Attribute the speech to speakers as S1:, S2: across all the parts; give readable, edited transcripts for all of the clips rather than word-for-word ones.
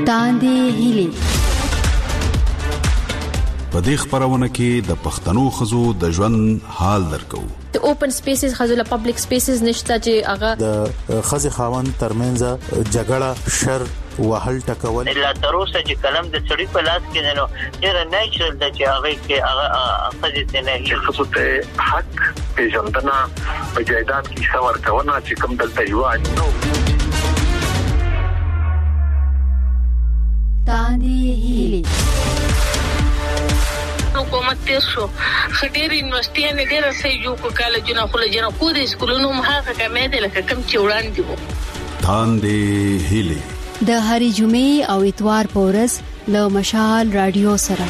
S1: تاندې هیلې.
S2: په دې خبرونه کې د پښتنو خزو د ژوند حال درکو.
S3: د اوپن سپیسز خزو له پبلک سپیسز نشته چې هغه
S4: د خزي خاوند ترمنځ جګړه شر وهل ټکول
S5: لا تروسه چې کلم د سړي په لاس کې نه نو ډېر نیچرل د چې هغه کې هغه خزي ته نه
S6: چې څه حق پیژندنه په جایداد کې څور کونه چې کوم دلته یو نو
S1: تاندې هیلې.
S7: حکومت تیر شو خټیر یونیورسيټي نه ډېر سې یو کو کالجونه خلجنه کو د سکولونو مخه کمې دي لکه کم چې وړاندې وو.
S2: تاندې هیلې
S1: د هرې جمعې او اتوار په ورځ له مشال رادیو سره.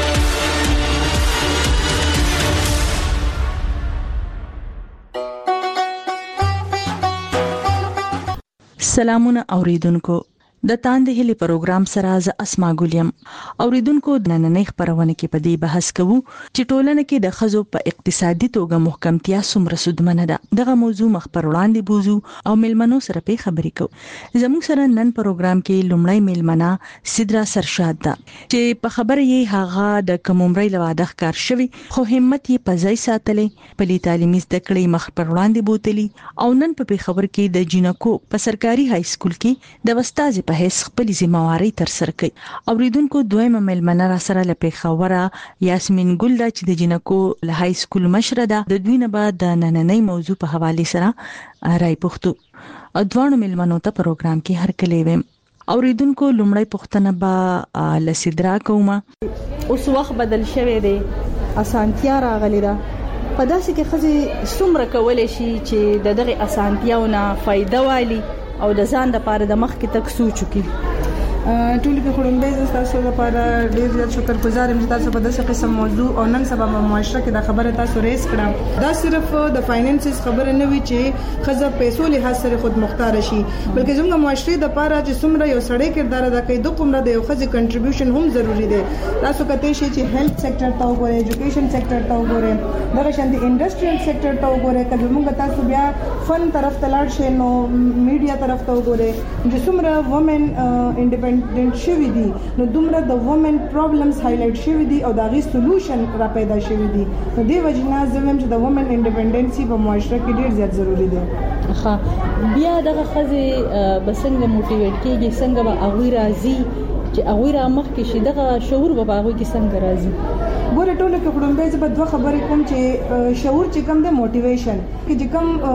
S8: سلامونه اوریدونکو، د تاندې هلي پروګرام سره ز اسما ګولیم. اوریدونکو د نننۍ خبرونه کې په دې بحث کوو چې ټولنه کې د خزو په اقتصادي توګه محکمتیا څومره سودمنه ده. دغه موضوع مخبر وړاندې بوزو او ملمنو سره په خبرې کوو. زموږ سره نن پروګرام کې لومړی ملمنه سدرا سرشاد ده چې په خبره یې هغه د کوممرۍ لواده ښکار شوی خو همت یې په ځای ساتلې، په لې تعلیمي زده کړې مخبر وړاندې بوتلی او نن په خبر کې د جینکو په سرکاري های سکول کې د استاد په هیڅ خپل ذمہواری تر سره کوي. اوریدونکو دویمه ملمنه را سره لپاره خبره یاسمین ګل دا چې د جینکو له های سکول مشره ده. د دوی نه بعد د نننۍ موضوع په حواله سره راي پښتو ادوانو ملمنو ته پروګرام کې هر کله ویم. اوریدونکو لومړی پښتنه با لسدرا کومه.
S9: اوس وخت بدل شوی دی، اسانتیا راغلی ده. په داسې کې خزي څومره کولای شي چې دغه اسانتیاونه فائدہ والی او د ځان د پاره د مخ کې تک سوچو کې
S10: ټولې په خړومبې تاسو لپاره ډېر زیات شکرګزار یم تاسو په داسې قسم موضوع او نن سبا په معاشره کې د خبره تاسو ریس کړم. دا صرف د فاینانسز خبره نه وي چې خزه پیسو له سره خود مختار شي، بلکې زموږ معاشره د پاره چې څومره یو سړی کردار ادا کوي د کومره د یو خزه کنټریبیوشن هم ضروری دی. تاسو کته شي چې هیلث سېکټر ته وګورئ، ایجوکیشن سېکټر ته وګورئ، دغه شان د انډستریال سېکټر ته وګورئ. کله موږ تاسو بیا فن طرف ته لاړ شئ نو میډیا طرف ته وګورئ چې څومره وومن انډیپندنٹ شوی دي، نو دومره د وومن پرابلمز هایلایټ شوی دي او داغي سولوشن را پیدا شوی دي. په دې وجنه زموږ چې د وومن انډیپندنسي په معاشره کې ډیر زیات ضروری دی.
S9: ښه بیا دغه خزي بسنګ موټیویټ کیږي، څنګه به هغه راضي چې هغه را مخ کې شي، دغه شعور به هغه کې څنګه راضي.
S10: ګوره ټول کې خړومبې زبر دوه خبرې کوم چې شعور چې کم د موټیویشن کې چې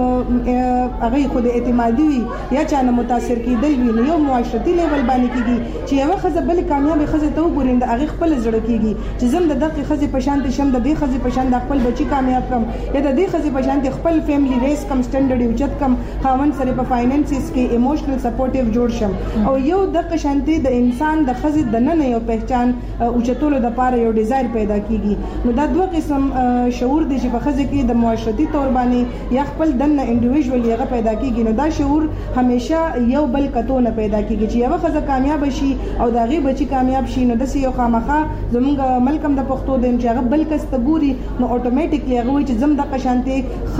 S10: کم هغه خود اعتمادي وي یا چانه متاثر کیدل وي، یو معاشرتي لیول باندې کیږي چې یو خزه بل کامیاب خزه ته وګورین د هغه خپل زړه کیږي چې زم د دغه خزه په شان ته شم، د دې خزه په شان د خپل بچی کامیاب کم یا د دې خزه په شان د خپل فیملی ریس کم سټانډرډ اوچت کم خاوند سره په فاینانسز کې ایموشنل سپورټیو جوړ شم. او یو د شانتي د انسان د خزه د نن یو پہچان اوچتولو د پاره یو ډیزایر پیدا کیږي. نو دا دوه قسم شعور دي چې په خزه کې د معاشرتي تور باندې یا خپل دنه انډیویډوال یې پیدا کیږي. نو دا شعور همیشه یو بل کتونه پیدا کیږي چې یو خزه کامیاب شي او دا غي بچي کامیاب شي، نو د سې یو خامخه زمونږ ملکم د پښتو د چې بل کس ته ګوري نو اتوماتیکلی هغه چې زم د قشانتي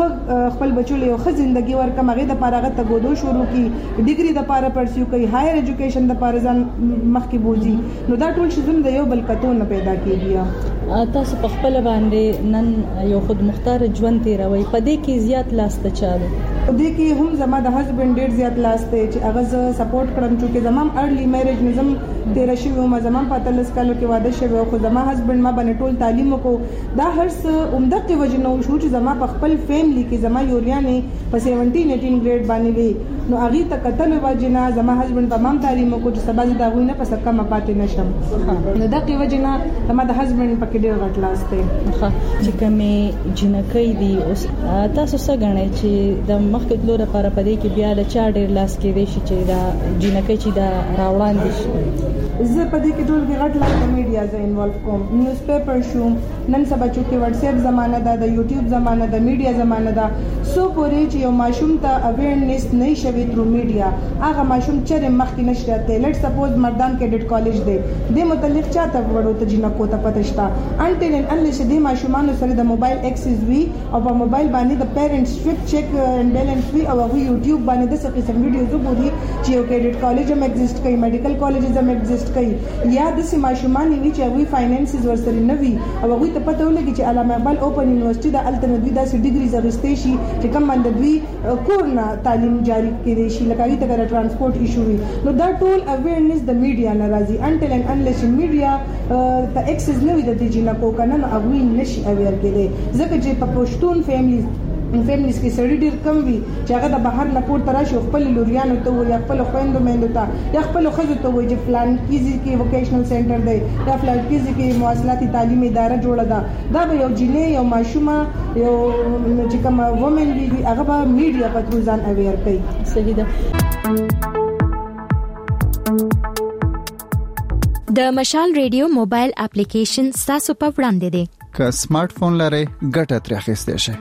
S10: خپل بچو له خو ژوندۍ ورکه مغه د پاره غته ګودو شروع کی، ډیګري د پاره پرسیو کوي، هایر ایجوکیشن د پاره ځان مخکې بوزي. نو دا ټول شی زم د یو بل کتونه پیدا کیږي.
S9: تاسو په خپل باندې نن یو خود مختار ژوند تیروي، په دې کې زیات لاس ته چالو
S10: په دې کې هم زما د هسبند ډیر زیات لاس ته چې هغه ز سپورټ کړم چې زمام ارلی میریج نظم تیر شي و ما زمام په تلس کالو کې واده شوی خو زما هسبند ما باندې ټول تعلیم وکړو. دا هر څه عمدته وجنه شو چې زما په خپل فیملی کې زما یوریانې په 17-18 ګریډ باندې وی، نو هغه ته کتل وجنه زما هسبند تمام تعلیم وکړو چې سبا دا غوینه په سکه ما پاتې نشم. نو دغه وجنه زما د هسبند په کې ډیر غټ لاس ته.
S9: چې کومه جنکې دي اوس تاسو څنګه غنئ چې د مخکې لور لپاره پدې کې بیا د چا ډیر لاس کې دی چې دا جنکې چې دا راوړاندې شي.
S10: زه پدې کې ټول غټ لاس د میډیا ز انوالو کوم، نیوز پیپر شو، نن سبا چې واتس اپ زمانہ ده، د یوټیوب زمانہ ده، میډیا زمانہ ده. سو پورې چې یو ماشوم ته اویرنس نه شوي تر میډیا، هغه ماشوم چې مخکې نشته. لیټ سپوز مردان کیډټ کالج دی، د متعلق چاته وړو ته جنکو ته پته شته انټل ان انلیس د ماشومان سره د موبایل اکسس وی او په موبایل باندې د پیرنټس سټریکټ چیک اینڈ ټیلنټ وي او هغه یوټیوب باندې د څه قسم ویډیوز وګوري چې یو کیډټ کالج هم ایگزیسټ کوي میډیکل کالجز هم ایگزیسټ کوي یا د سیمه شومان وی چې هغه فاینانسز ورسره نه وي او هغه ته پته ولګي چې علامه اقبال اوپن یونیورسيټي د الټرنیټ د ډیګریز اغستې شي چې کوم باندې دوی کورنا تعلیم جاری کړي شي لکه ایته کړه ترانسپورت ایشو وي نو دا ټول اویرنس د میډیا ناراضي انټل ان انلیس میډیا ته اکسس نه وي د دې جنا کو کنه نو هغه نشي اویر کړي ځکه چې په پښتون فیملیز کې سړي ډیر کم وي چې هغه د بهر نه کور تراشي خپل لوريانو ته وي خپل خويندو مېندو ته یا خپل خزو ته وي چې فلان کیږي کې ووکیشنل سنټر دی یا فلان کیږي کې مواصلاتي تعلیمي اداره جوړه ده دا به یو جنې یو ماشومه یو چې کوم وومن وي هغه به میډیا په تروزان اویر کوي
S3: صحیح ده
S11: د مشال ریډیو موبایل اپلیکیشن تاسو په وړاندې دی
S12: که سمارټ فون لرئ ګټه ترې اخیستئ شئ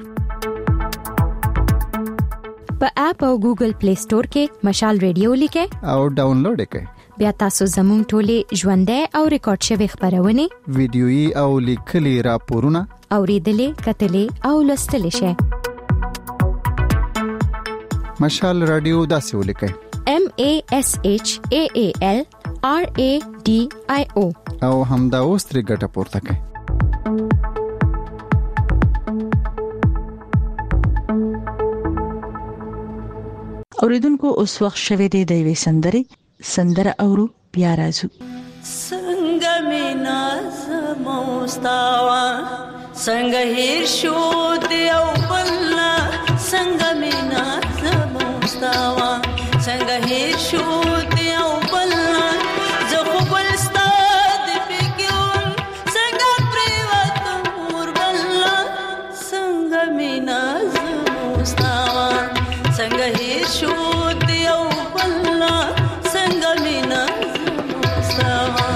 S11: په اپ او ګوګل پلی سٹور کې مشال ریډیو لیکئ
S12: او ډاونلوډ یې کړئ
S11: بیا تاسو زموږ ټولې ژوندۍ او ریکارډ شوی خبرونه
S12: ویډیويي او لیکلي راپورونه
S11: اوریدلې کتلې او لوستلې شئ
S12: مشال رادیو داسې ولیکئ
S11: MASHAALRADIO
S12: او همدا اوس ترې ګټه پورته کړئ
S8: اوریدونکو اوس وخت شوه دی د وې سندره اورو بیا راځو
S13: څنګه مینا زموستاوا څنګه هیر شو دی او بلنا څنګه مینا زموستاوا څنګه هیر شو دی او بلنا زه خو بلستا د پکوم څنګه پریوت مور بلنا څنګه مینا زموستاوا څنګه هیر شو دی او بلنا څنګه مینا زموستاوا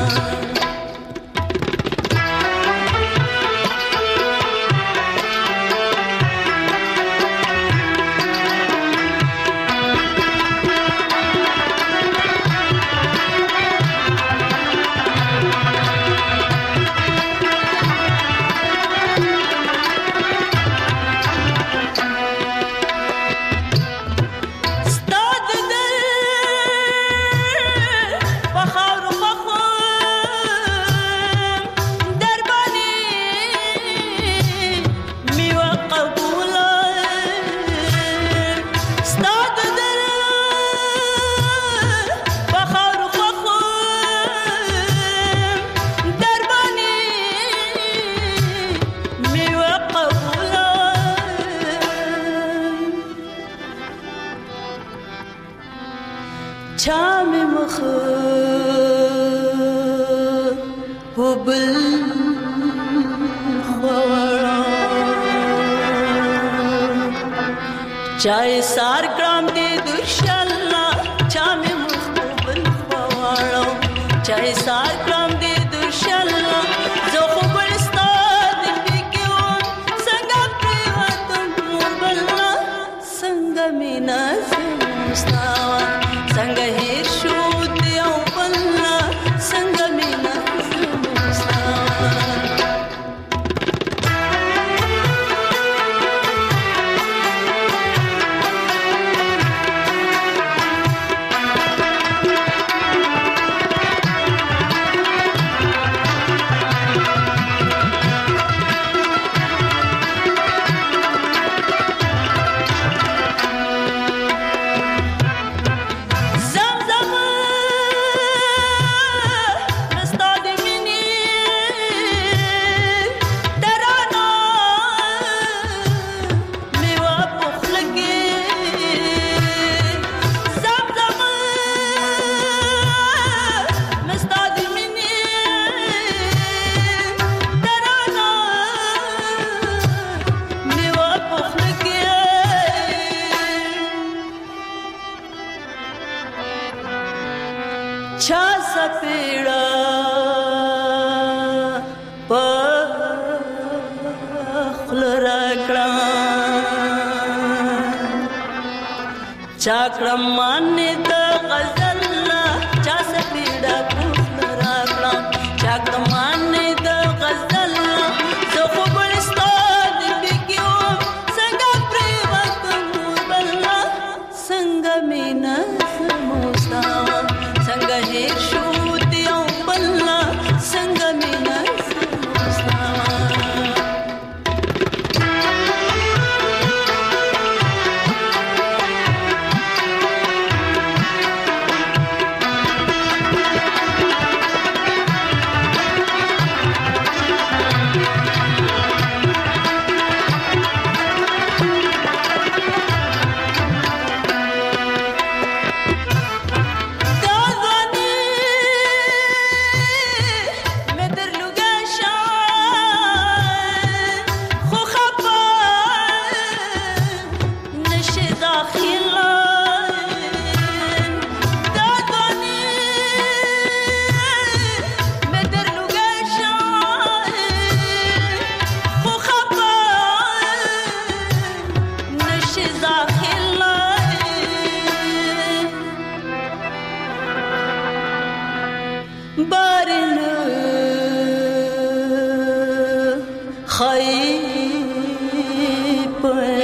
S13: چای سار ګرام دې درشلا چا مې مخبل خواړو چای سار ګرام دې درشلا زه خو ګلستا دې پکيو څنګه پریوتم بلنا څنګه مینا زموستاوا څنګه هیر شو دې او بلنا څنګه مینا زموستاوا چاکرم مانه د غزل چا سپیډا پوښتنه راکړه چاکرم مانه د غزل زه خو ګلستا د پکيو څنګه پریوت مور بل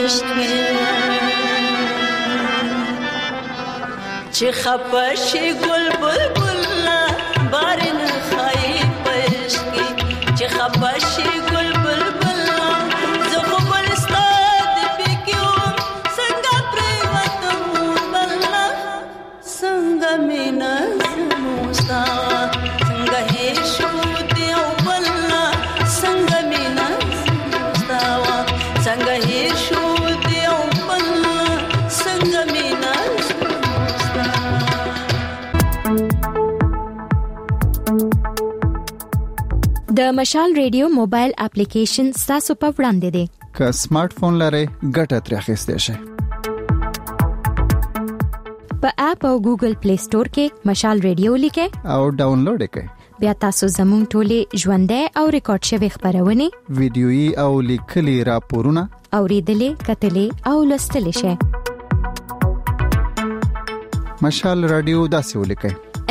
S13: پښت چې خپشي ګل بلبل بارن خای پښت چې خپشي ګل بلبل زه خو بل ستاد پکيو څنګه پریوتم بلنا څنګه مینا زموستا څنګه هي شو دیو بلنا څنګه مینا زموستا څنګه هي شو دیو بلنا څنګه مینا
S11: د مشال ریډیو موبایل اپلیکیشن تاسو په وړاندې دی
S12: که سمارټ فون لرئ ګټه ترې اخیستئ شئ
S11: په اپ او ګوګل پلی سٹور کې مشال ریډیو لیکئ
S12: او ډاونلوډ یې کړئ
S11: بیا تاسو زموږ ټولې ژوندۍ او ریکارډ شوی خبرونه
S12: ویډیويي او لیکلي راپورونه
S11: اوریدلې کتلې او لوستلې شئ
S12: مشال رادیو داسې ولیکئ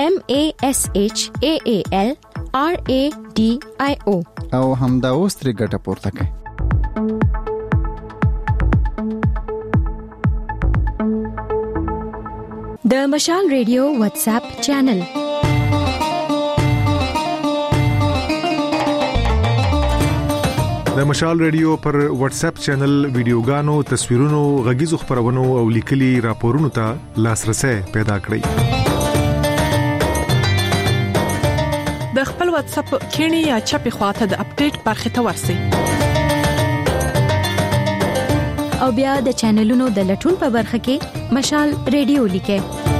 S11: MASHAALRADIO
S12: او همدا اوس ترې ګټه پورته کړئ
S11: د مشال ریډیو واتس اپ چینل
S14: د مشال ریډیو پر واتس اپ چینل ویډیوګانو تصویرونو غږیزو خبرونو او لیکلي راپورونو ته لاسرسي پیدا کړئ
S15: د خپل واتس اپ کینی یا چپی خواته د اپډیټ برخه ته ورسئ
S11: او بیا د چینلونو د لټون په برخه کې مشال ریډیو لیکئ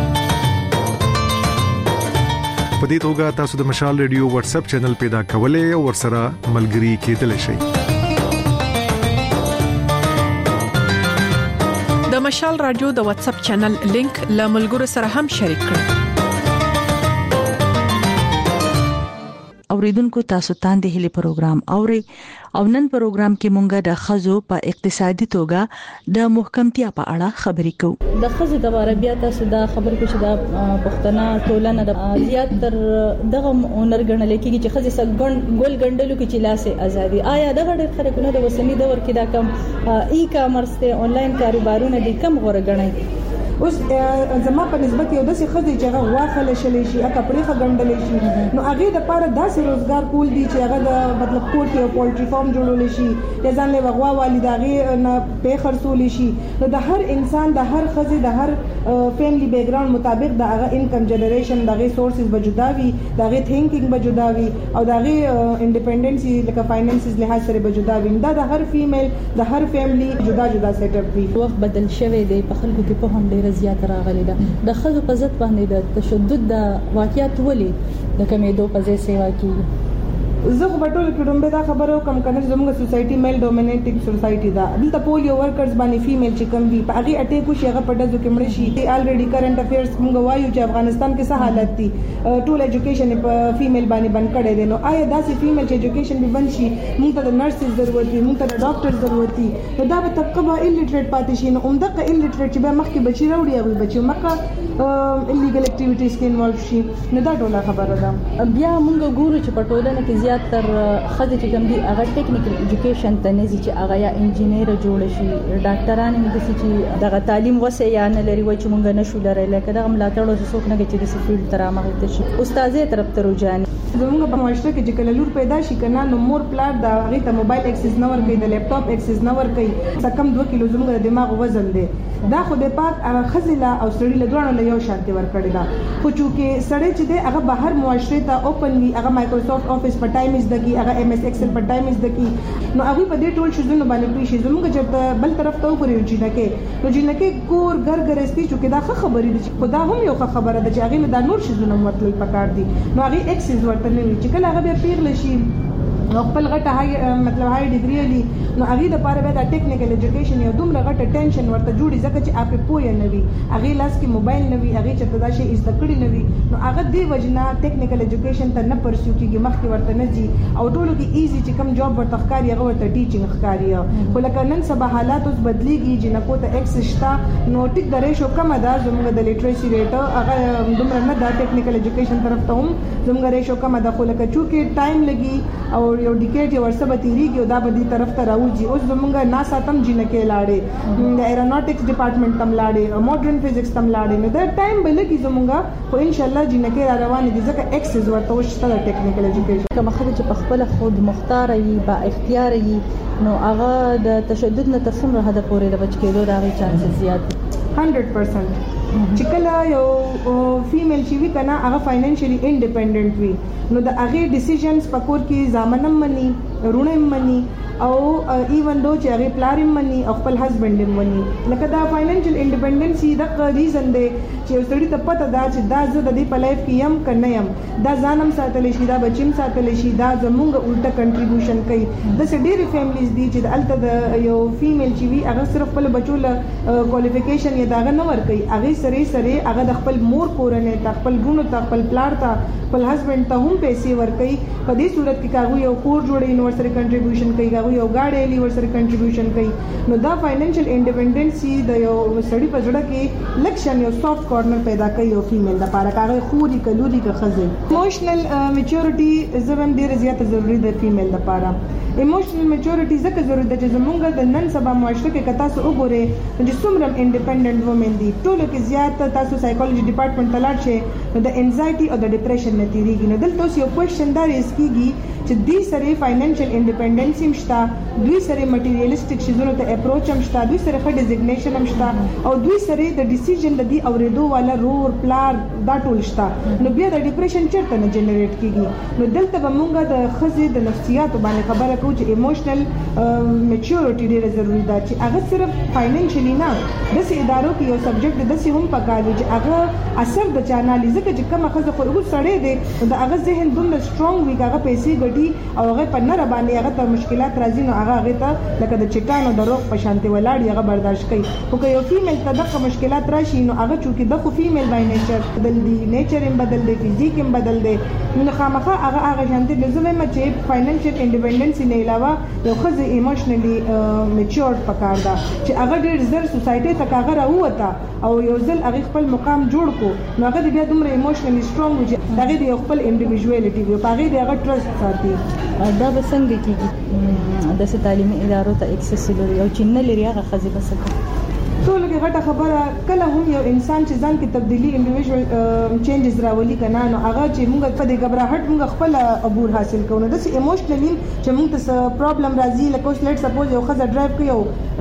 S14: په دې توګه تاسو د مشال ریډیو واتس اپ چینل پیدا کولای او ورسره ملګري کېدلی شئ
S15: د مشال رادیو د واتس اپ چینل لینک له ملګرو سره هم شریک کړئ
S8: اوریدونکو تاسو تاندې هلي پروګرام اوري او نن پروګرام کې مونږه د خزو په اقتصادي توګه د محکمتیا په اړه خبرې کوو
S9: د خزو د باره بیا تاسو دا خبر کوئ چې د پښتنه ټولنه د زیات تر دغه اونر ګڼل کېږي چې خزې سګ ګول ګندلو کې چې لاسه ازادي آیا دغه ډېر خلکونه د وسنی دور کې دا کم ای کامرس ته آنلاین کاروبارونه دي کم غوړه ګڼي
S10: اوس زما په نسبت یو داسې خدای چې هغه واخله شلې شي هغه پرې خګندلې شي نو هغه د پاره داسې روزګار کول دي چې هغه د مطلب کور کې پولټری فارم جوړول شي یا ځان له وغوا والداغي نه په خرڅول شي نو د هر انسان د هر خزي د هر فیملی بیک گراوند مطابق د هغه انکم جنریشن دغه سورسز بجوداوي دغه تھینکینګ بجوداوي او دغه انډیپندنسي لکه فاینانسز له سره بجوداوي دا د هر فیمیل د هر فیملی جدا جدا سیټ اپ وي
S9: وخت بدل شوی دی په خلکو کې په هم ډیر زیات راغلي ده د خزو په ضد باندې د تشدد د واقعیت ولې د کمیدو په ځای سیوا کیږي
S10: زه خو بټول کډم به دا خبرو کم کنه زموږ سوسايټي میل ډومینیټینګ سوسايټي دا دلته پولیو ورکرز باندې فیمیل چې کم وي په هغه اٹیک شي هغه پټه کې مړ شي الریډي کرنٹ افیرز موږ وایو چې افغانستان کې څه حالت دي ټول ایجوکیشن په فیمیل باندې بند کړي دي نو آیا دا چې فیمیل چې ایجوکیشن به بند شي موږ ته د نرسز ضرورت دي موږ ته د ډاکټر ضرورت دي نو دا به طبقه به الیټریټ پاتې شي نو عمدغه الیټریټ چې به مخکې بچی راوړي او بچي مکه الیګل اکټیویټیز کې انوالو شي نو دا ټول خبره ده
S9: بیا موږ ګورو چې په ټولنه کې زیات تر خځې چې کوم دي هغه ټیکنیکل ایجوکیشن ته نه چې هغه یا انجینیر جوړ شي ډاکټران هم د چې دغه تعلیم وسه یا نه لري و چې مونږ نشو لري لکه دغه ملاتړ او څوک نه چې د فیلډ تر امه ته شي استادې طرف ته رجحان
S10: زموږ په معاشره کې چې کله لور پیدا شي کنه نو مور پلار دا هغه ته موبایل اکسس نه ورکړي د لپټاپ اکسس نه ورکړي څکم 2 کیلو زموږ د دماغ وزن دی دا خو د پاک خزله او سړی له دوه له یو شانتي ورکړي دا خو چې سړی چې دی هغه بهر معاشره ته اوپنلی هغه مایکروسافټ افیس په ټایم از دکی هغه ام اس ایکسل په ټایم از دکی نو هغه په دې ټول شذونه باندې پوي شي زموږ چې بل طرف ته وګورئ چې نو کور ګرګرستي چې دا خبرې دي خدا هم یو خبره ده چې هغه له نور شذونه مطلب پکار دي نو هغه ایکسس ورته نه وي چې کله هغه به پیغل شي نو خپل غټه مطلب هاي ډیګري لري نو هغه د پاره به د ټیکنیکل ایجوکیشن یو دومره غټه ټینشن ورته جوړي ځکه چې اپ پوهه نه وي هغه لاس کې موبایل نه وي هغه چې دا شی از تکړی نه وي نو هغه دی وجنه ټیکنیکل ایجوکیشن ته نه پرسیو کیږي مخکې ورته نه ځي او ټولو کې ایزی چې کم جاب ورته ښکاری هغه ورته ټیچینګ ښکاری خو لکه نن سبا حالات اوس بدلیږي چې نکو ته ایکس شتا نو ټیک د ریشو کم ده زموږ د لیټریسي ریټ هغه دومره نه ده ټیکنیکل ایجوکیشن طرف ته هم زموږ ریشو کم ده خو لکه چې ټایم لګي او یو ډیکیټ یو ورسره تیریږي او دا به دې طرف ته راوځي. اوس زمونږ ناسا تم جنکه لاړې د ایروناټکس ډپارټمنټ تم لاړې ماډرن فزکس تم لاړې نو دا ټایم به لګي زمونږ خو ان شاء الله جنکه را روانه دي ځکه اکسس ورته وشته د ټیکنیکل ایجوکیشن
S9: کوم خلک چې په خپل خود مختار وي با اختیار وي نو هغه د تشدد نه تر څومره حد پورې د بچ کېدو د هغه چانسز زیات دي
S10: 100%. چې کله یو فیمیل چې وی کنه هغه فاینانشلی انډیپندنٹ وي نو د هغه ډیسیژنز پکور کې ځامنم مني رونم مني او ایون دو چې هغه پلارم مني او خپل هسبند مني لکه دا فاینانشل انډیپندنسي د ریزن دی چې سړی ته پته دا چې دا زه د دې په لایف کې یم کنه یم دا ځانم ساتل شي دا بچیم ساتل شي دا زمونږ الټه کنټریبیوشن کوي د ډېری فیملیز دي چې د الته د یو فیمیل چې وی هغه صرف خپل بچو له کوالیفیکیشن یا داغه نه ور کوي هغه سره هغه د خپل مور کورنۍ ته خپل ګونو ته خپل پلار ته خپل هسبند ته هم پیسې ور کوي په دې صورت کې کاغو یو کور جوړي نو سره کنټریبیوشن کوي یو گاډي لی ورسره کنټریبیوشن کوي نو دا فاینانشل انډیپندنسي د یو سړی په ځړه کې لکشن یو سافټ کارنر پیدا کوي یو فیمیل د لپاره کاغه خوري کلوري کا خزه ایموشنل میچورټي زموږ ډیره زیاته ضروری ده فیمیل لپاره. ایموشنل میچورټي ځکه ضروري ده چې زموږ د نن سبا معاشره کې کتا سو وګوره چې څومره انډیپندنٹ وومن دي ټولو کې زیات تاسو سایکولوژي ډپارټمنټ ته لاړ شئ نو د انزایټي او د ډیپریشن نه تیریږي نو دلته یو کوېشن دا ریز کیږي چې دوی سره فاینانشل انډیپندنسي مشته دوی سره مټیریالیسټک شیزونو ته اپروچ هم شته دوی سره ښه ډیزګنیشن هم شته او دوی سره د ډیسیژن د دې اوریدو والا رور پلار دا ټول شته نو بیا د ډیپریشن چیرته نه جنریټ کیږي نو دلته به مونږه د خزې د نفسیات باندې خبره کوو چې ایموشنل میچورټي ډیره ضروری ده چې هغه صرف فاینانشلی نه د ادارو کې یو سبجیکټ د سي هم پکاري چې هغه اثر د چانالي ځکه چې کومه خزه خو هغه سړی دی د هغه ذهن دومره سترونګ وي هغه پیسې ګټي او هغه په نره باندې هغه ته مشکلات راځي نو هغه ته لکه د چټانو د روغ په شانتي ولاړ هغه برداشت کوي خو که یو فیمیل ته دغه مشکلات راشي نو هغه چې دغه فیمیل بای نیچر بدل دی نیچر هم بدل دی فزیک هم بدل دی نو خامخا هغه شانتي د زمه چې فاینانشل انډیپندنسي نه علاوه یو خزه ایموشنلی میچورډ پکار دا چې هغه ډیر زر سوسایټي ته هغه راوته او یو ځل هغه خپل مقام جوړ کو نو هغه بیا دومره ایموشنلی سترونګ وي هغه د خپل انډیویډوالټي وي هغه د هغه ټرست ساتي
S9: دا به څنګه کیږي د تعلیمي ادارو ته اکسس لري او چې نه لري هغه خزي بسکه
S10: ټول کې غټه خبره کله هم یو انسان چې ځان کې تبدیلی انډیویډوال چینجز راولي کنه نو هغه چې موږ په دې غبرهټ موږ خپل عبور حاصل کوو نو د ایموشنلی چې موږ ته پرابلم راځي لکه اوس لیټ سپوز یو خزه ډرایو کوي او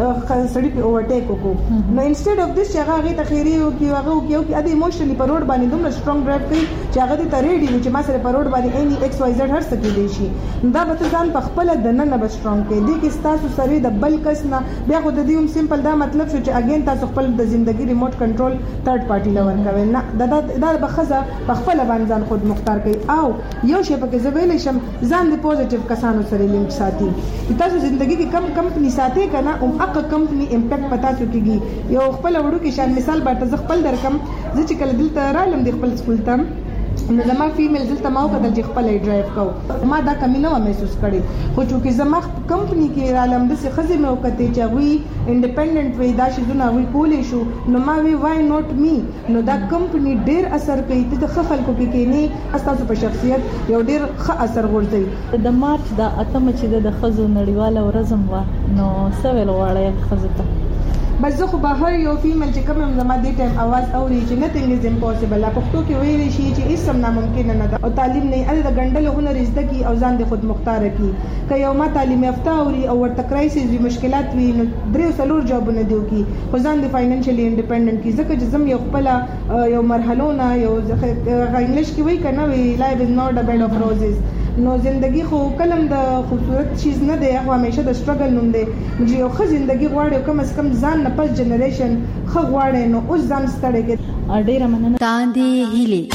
S10: سړی په اوورټیک وکړو نو انسټډ اف دیس چې هغه ته خیری او کې هغه کې د ایموشنلی په روډ باندې دومره سترونګ ډرایو کوي چې هغه ته ریډي چې ما سره په روډ باندې اني ایکس وای زد هر څه کې دی شي دا به ځان په خپل د نن به سترونګ کې دي کې تاسو سره د بل کس نه بیا خو د دې هم سیمپل دا مطلب شو چې تاسو خپل د ژوندۍ ریموټ کنټرول تھرد پارټي لور کوي نه دا بخزه په خپل باندې ځان خود مختار کوي او یو شی په کې زویل شم ځان د پوزټیو کسانو سره لینک ساتي تاسو ژوندۍ کې کم کمپنی ساتي کنه اقا کمپنی امپیکټ پتا څو کیږي یو خپل وړو کې شان مثال به خپل درکم چې کله دلته رالم د خپل سکول ته نو زما فیمیل دلته ما وکړل چې خپل ډرایو کو ما دا کمی نه محسوس کړي خو چې زما کمپنی کې عالم د څه خزي مې وکړي چې وی انډیپندنٹ وي دا شي زونه وی کولې شو نو ما وی وای نوٹ می نو دا کمپنی ډیر اثر کوي ته خلکو کې کېنی تاسو په شخصیت یو ډیر ښه اثر ورځي
S9: د مارچ د اتمه چې د خزو نړیواله ورځم و نو سویل واړی خزته
S10: بس زه خو به هر یو فیمیل چې کوم زما دې ټایم आवाज اوري چې نثینګ از امپوسیبل پښتو کې ویل شي چې هیڅ هم ناممکن نه ده او تعلیم نه ال د ګندل هنر زده کی او ځان د خود مختار کی که یو ما تعلیم یافته اوري او ورته کرایسس وی مشکلات وی نو درې سلور جوابونه دیو کی خو ځان د فاینانشلی انډیپندنٹ کی ځکه چې زم یو خپل یو مرحلونه یو انګلیش کې وی کنه وی لایف از نوٹ ا بیډ اف روزز نو زندگی خو کلم د خوبصورت چیز نه دی خو همیشه د سټرګل نوم دی چې یو ښه زندگی غواړي کم از کم ځان نه پس جنریشن خو غواړي نو اوس ځان ستړی کې
S9: ډیره مننه
S1: تاندې هیلي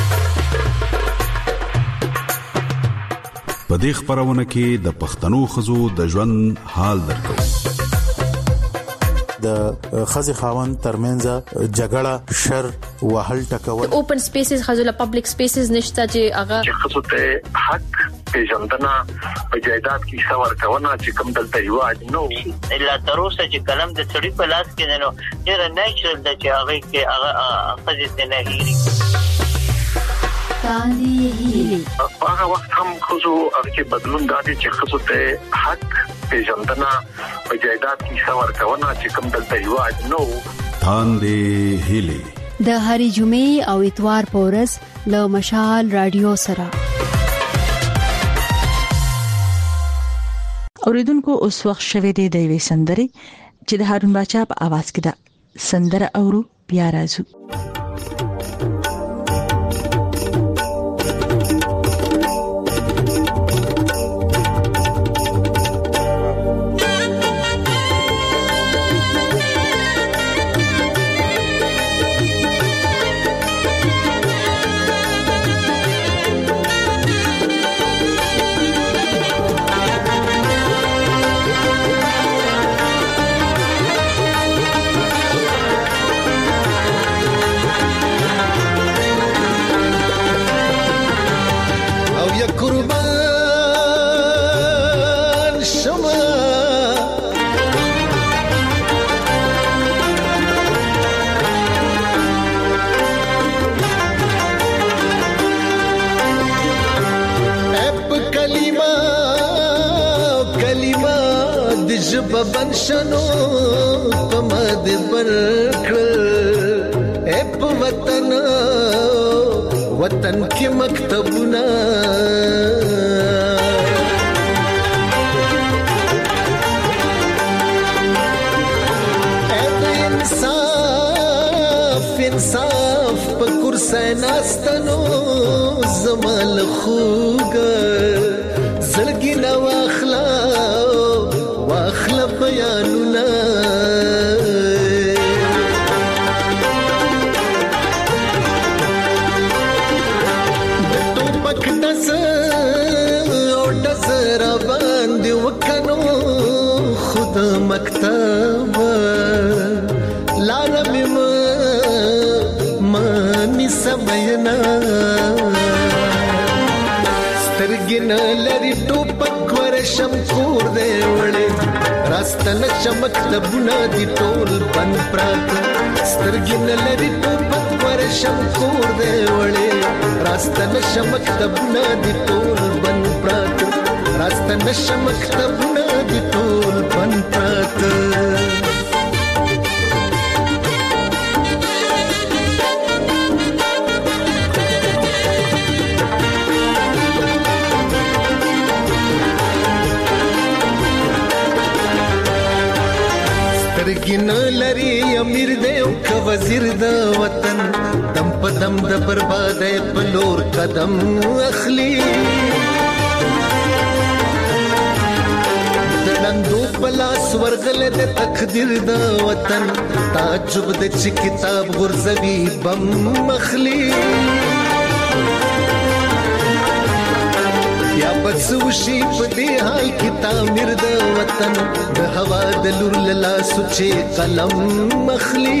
S2: په دې خبرونه کې د پښتنو خزو د ژوند حال درکو
S4: د خزي خاوند ترمنځ جګړه شر وهل ټکول
S3: اوپن سپیسز خزو پبلک سپیسز نشته چې هغه
S6: خزو ته حق پیژندنه په جایداد کې څور کونه چې کوم دلته یو نو
S5: الا تر اوسه چې کلم د سړي په لاس کې نه نو ډیر نیچرل د چې هغه کې هغه خزي ته نه هېري
S1: تاندې هیلې
S6: هغه وخت هم خو هغه بدلون دادی چې خو ته حق پیژندنه په جایداد کې څور کونه چې کوم دلته یو نو
S2: تاندې هیلې
S1: د هرې جمعې او اتوار په ورځ له مشال رادیو سره.
S8: اوریدونکو اوس وخت شوه دی د وی سندري چې د هارون باچا په आवाज کې ده. سندره اورو بیا راځو.
S16: ببن شنو پمد برکل اپ وطن کی مکتبنا انصاف پکور سیناستنو زمال خوګ زړګي نو واخلا بیانونه د ټوپک دز او دزر باندې وکنو خود مکتب لاره مانی سمینا سترګن لري ټوپک ورشم کور دی وړي راستن چمک د بنا دی ټول بن پرات سترګن لري ټوپک ورشم کور دی وړي راستن چمک د بنا دی ټول بن پرات راستن چمک د بنا دی ټول بن پرات سترګین لري امیر دی او ک وزیر د وطن دم په دم د بربادۍ په لور قدم اخلي د نندو پلاس ورغل د تقدیر د وطن تعجب د چې کتاب غرزوي بم مخلي یا بسوشي په دې حال کې تعمیر د وطن د هوا د لور لاله سوچې قلم مخلي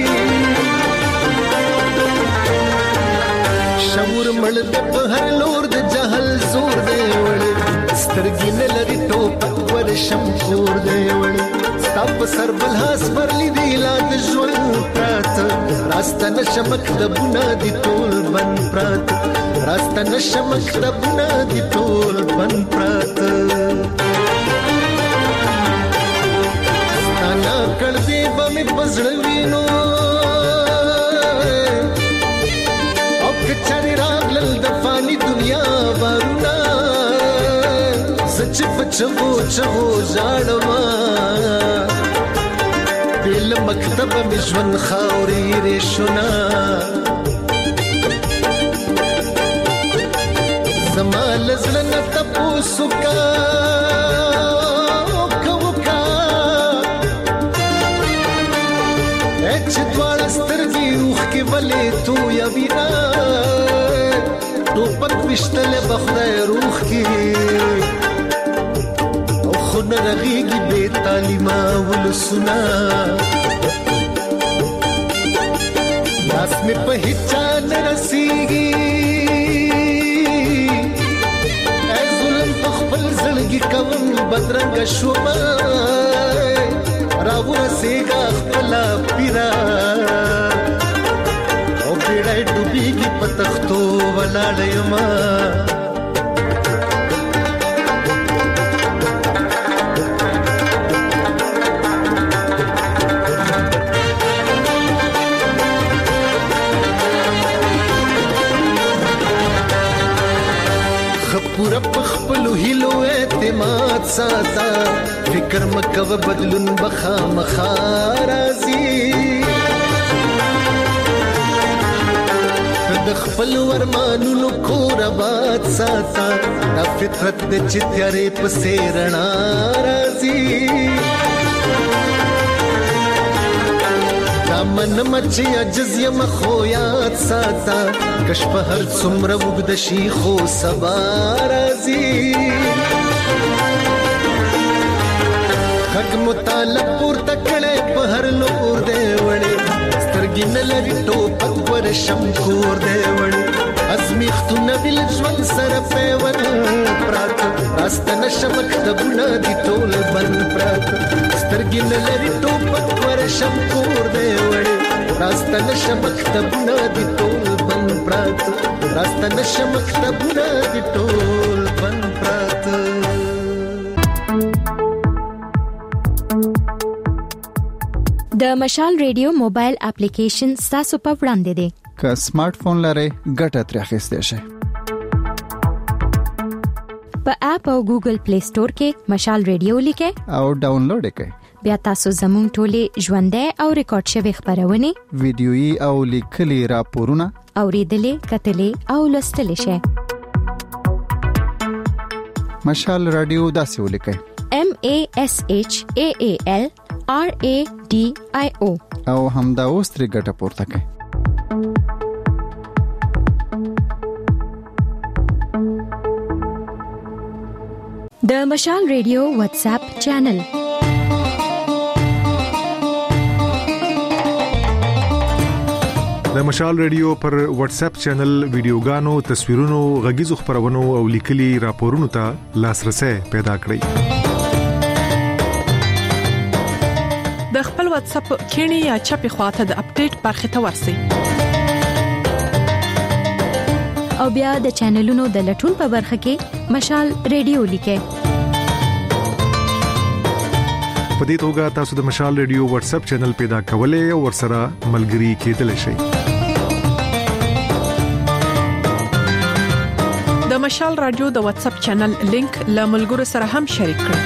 S16: شعور مړ د په هر لور د جهل زور دی وړي سترګې نه لري ټوپک ورشم کور دی وړي ستاپ سر بلحاس پر لیدي لا د ژوند پرات راسته نشمک د بنا دی ټول بن پرات راسته نشمک د بنا دی ټول بن پرات ستانا کړ دی بمې پزړوینو او کچري راغلل د فانی دنیا ورنا سچ پچو چو ځړما بل مکتب مشون خاوري رښنا زمال زلن تپوسو کا کوکا اچ دوال سترګي روح کې ولې تو یا وینا ټوپک وشتل بخدای روح کې خو نه رغيږي بے تعلیمه ولسنا لاس می په هیڅ نه رسیږي ای ظلم په خپل زړګي کوم بدرنګ شوما راو رسېګا خپل پیرا او پیړای ډوبېږي په تختو ول ولاړ پورا پخپلو هیلو اعتماد ساتا فکر مکو بدلون بخا مخارازی د خپل ورمانونو کور آباد ساتا دا فطرت د چتیارې په سیرنا رازی من مچ عجز یم خو یاد ساتا کشف هر څومره وګد شي خو سبا راځي حق مطالب پورته کړي په هر لور دی وړي سترګې نه لري ټوپک ورشم کور دی وړي ازمیختونه بل ژوند سره پیوند پرات راستنه شمکتبونه دي ټول بند پرات سترګې نه لري ټوپک ورشم کور دی وړي راستنه شمکتبونه دي ټول بند پرات راستنه شمکتبونه دي ټول بند پرات
S11: د مشال ریډیو موبایل اپلیکیشن تاسو په وړاندې دی
S12: که سمارټ فون لرئ ګټه ترې اخیستی شئ
S11: په اپ او ګوګل پلی سٹور کې مشال ریډیو لیکئ
S12: او ډاونلوډ یې کړئ
S11: بیا تاسو زموږ ټولې ژوندۍ او ریکارډ شوی خبرونه
S12: ویډیويي او لیکلي راپورونه
S11: اوریدلې کتلې او لوستلې شئ
S12: مشال رادیو داسې ولیکئ
S11: MASHAALRADIO
S12: او همدا اوس ترې ګټه پورته کړئ
S11: د مشال ریډیو واتس اپ چینل
S14: د مشال ریډیو پر واتس اپ چینل ویډیوګانو تصویرونو غږیزو خبرونو او لیکلي راپورونو ته لاسرسي پیدا کړئ
S15: د خپل واتس اپ کینی یا چپی خواته د اپډیټ برخه ته ورسئ
S11: او بیا د چینلونو د لټون په برخه کې مشال ریډیو لیکئ
S14: په دې توګه تاسو د مشال ریډیو واتس اپ چینل پیدا کولای او ورسره ملګري کېدلی شئ
S15: د مشال رادیو د واتس اپ چینل لینک له ملګرو سره هم شریک کړئ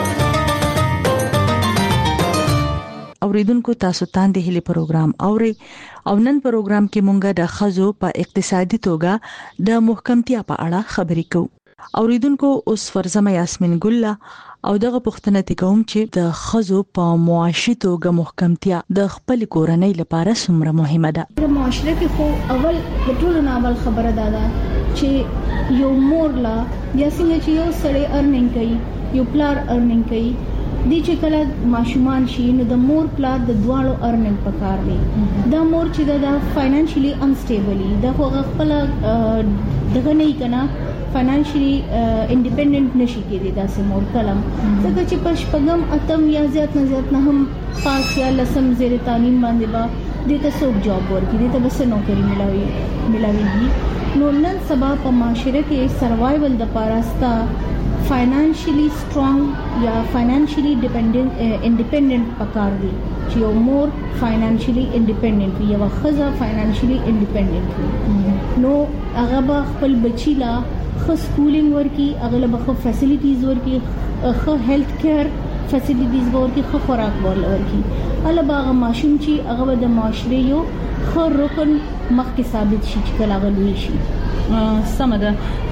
S8: اوریدونکو تاسو ته د هلي پروګرام اوري او نن پروګرام کې مونږه د خزو په اقتصادي توګه د محکمتیا په اړه خبرې کوو اوریدونکو اوس فرزمه یاسمین ګل او دغه پوښتنه کوم چې د خزو په معاشي توګه محکمتیا د خپل کورنۍ لپاره څومره مهمه ده
S9: د معاشره کې خو اول د ټولو نامل خبره ده چې یو مور لا بیا څنګه چې یو سړی ارنینګ کوي یو پلار ارنینګ کوي د چې کله ماشومان شي نو د مور پلار د دواړو ارنینګ پکار دی دا مور چې دا فاینانشلی انسټیبلی دا خو خپل دغه نه کنا فاینانشلی انډیپندنت نشي کېدی دا سمور کلم ځکه چې پښپغم اتم یا زیات نه زیات نه هم پاس یا لسم زیر تعلیم باندې با د تاسو جاب ورکړي د تاسو نوکری ملاوي نو نن سبا په معاشره کې سروایول د پاراستا فاینانشلی سټرونګ یا فاینانشلی انډیپندنت پکار دی چې یو مور فاینانشلی انډیپندنت وي یو خزه فاینانشلی انډیپندنت وي نو هغه به خپل بچی لا خو سکولینګ ورکی هغه به خو فیسیلیټیز ورکی خو هیلث کیر فیسیلیټیز ورکی خو خوراک ورکی الله باغ ماشوم چې هغه د معاشره یو خو رکن مخکې ثابت شي چې کله غلوي شي سمده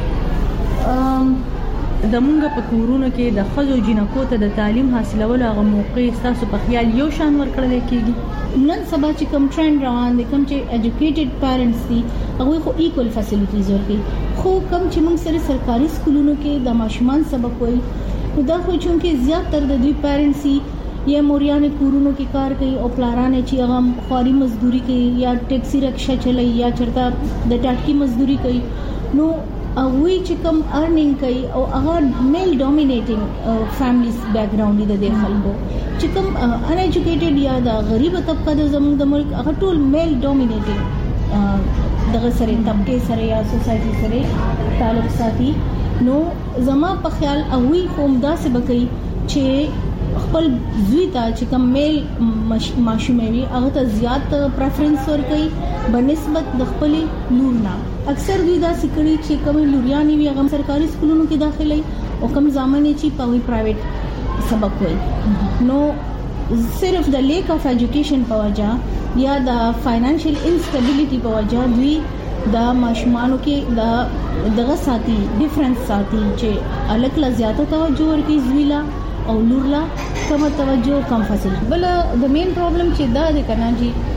S9: د مونږ په کورونو کې د خزو جنکو ته د تعلیم حاصلولو هغه موقع تاسو په خیال یو شان ورکړل کېږي نن سبا چې کوم ټرند روان دي کوم چې ایجوکیټډ پیرنټس دي هغه خو ایکوال فیسیلیټیز ورکړي خو کوم چې موږ سره سرکاري سکولونو کې د ماشومان سبق وایي نو دا خو چې زیات تر د دوی پیرنټس یا موریان کورونو کې کار کوي او پلارانه چې هغه خواري مزدوري کوي یا ټیکسي رکشا چلای یا چرته د ټاټکی مزدوري کوي نو وی چې کوم ارنینګ کوي او هغه میل ډومینیټینګ فیملیز بیک گراوند دي د خلکو چې کوم ان ایجوکیټډ یا د غریب طبقه د زموږ د ملک هغه ټول میل ډومینیټینګ دغه سره طبقه سره یا سوسایټي سره تعلق ساتي نو زما په خیال اوی قوم دا څه بکی چې خپل زوی ته چې کوم میل ماشومه وي هغه ته زیات پریفرنس ورکړي بنسبت د خپل لور نه. اکثر دوی دا سکړي چې کوم لوریانی وي هغه سرکاري سکولونو کې داخلي او کوم ځامنې چې په پرایویټ سبق وایي. نو صرف د لیک اف ایجوکیشن په وجه یا د فاینانشل انسټیبিলিټي په وجه دوی د ماشومانو کې د دغه ساتي ډیفرنس ساتي چې الګ لا زیاته توجه ورکړي زویلا او لورلا کم توجه کم فاصله. بل د مین پرابلم چې دا د کنه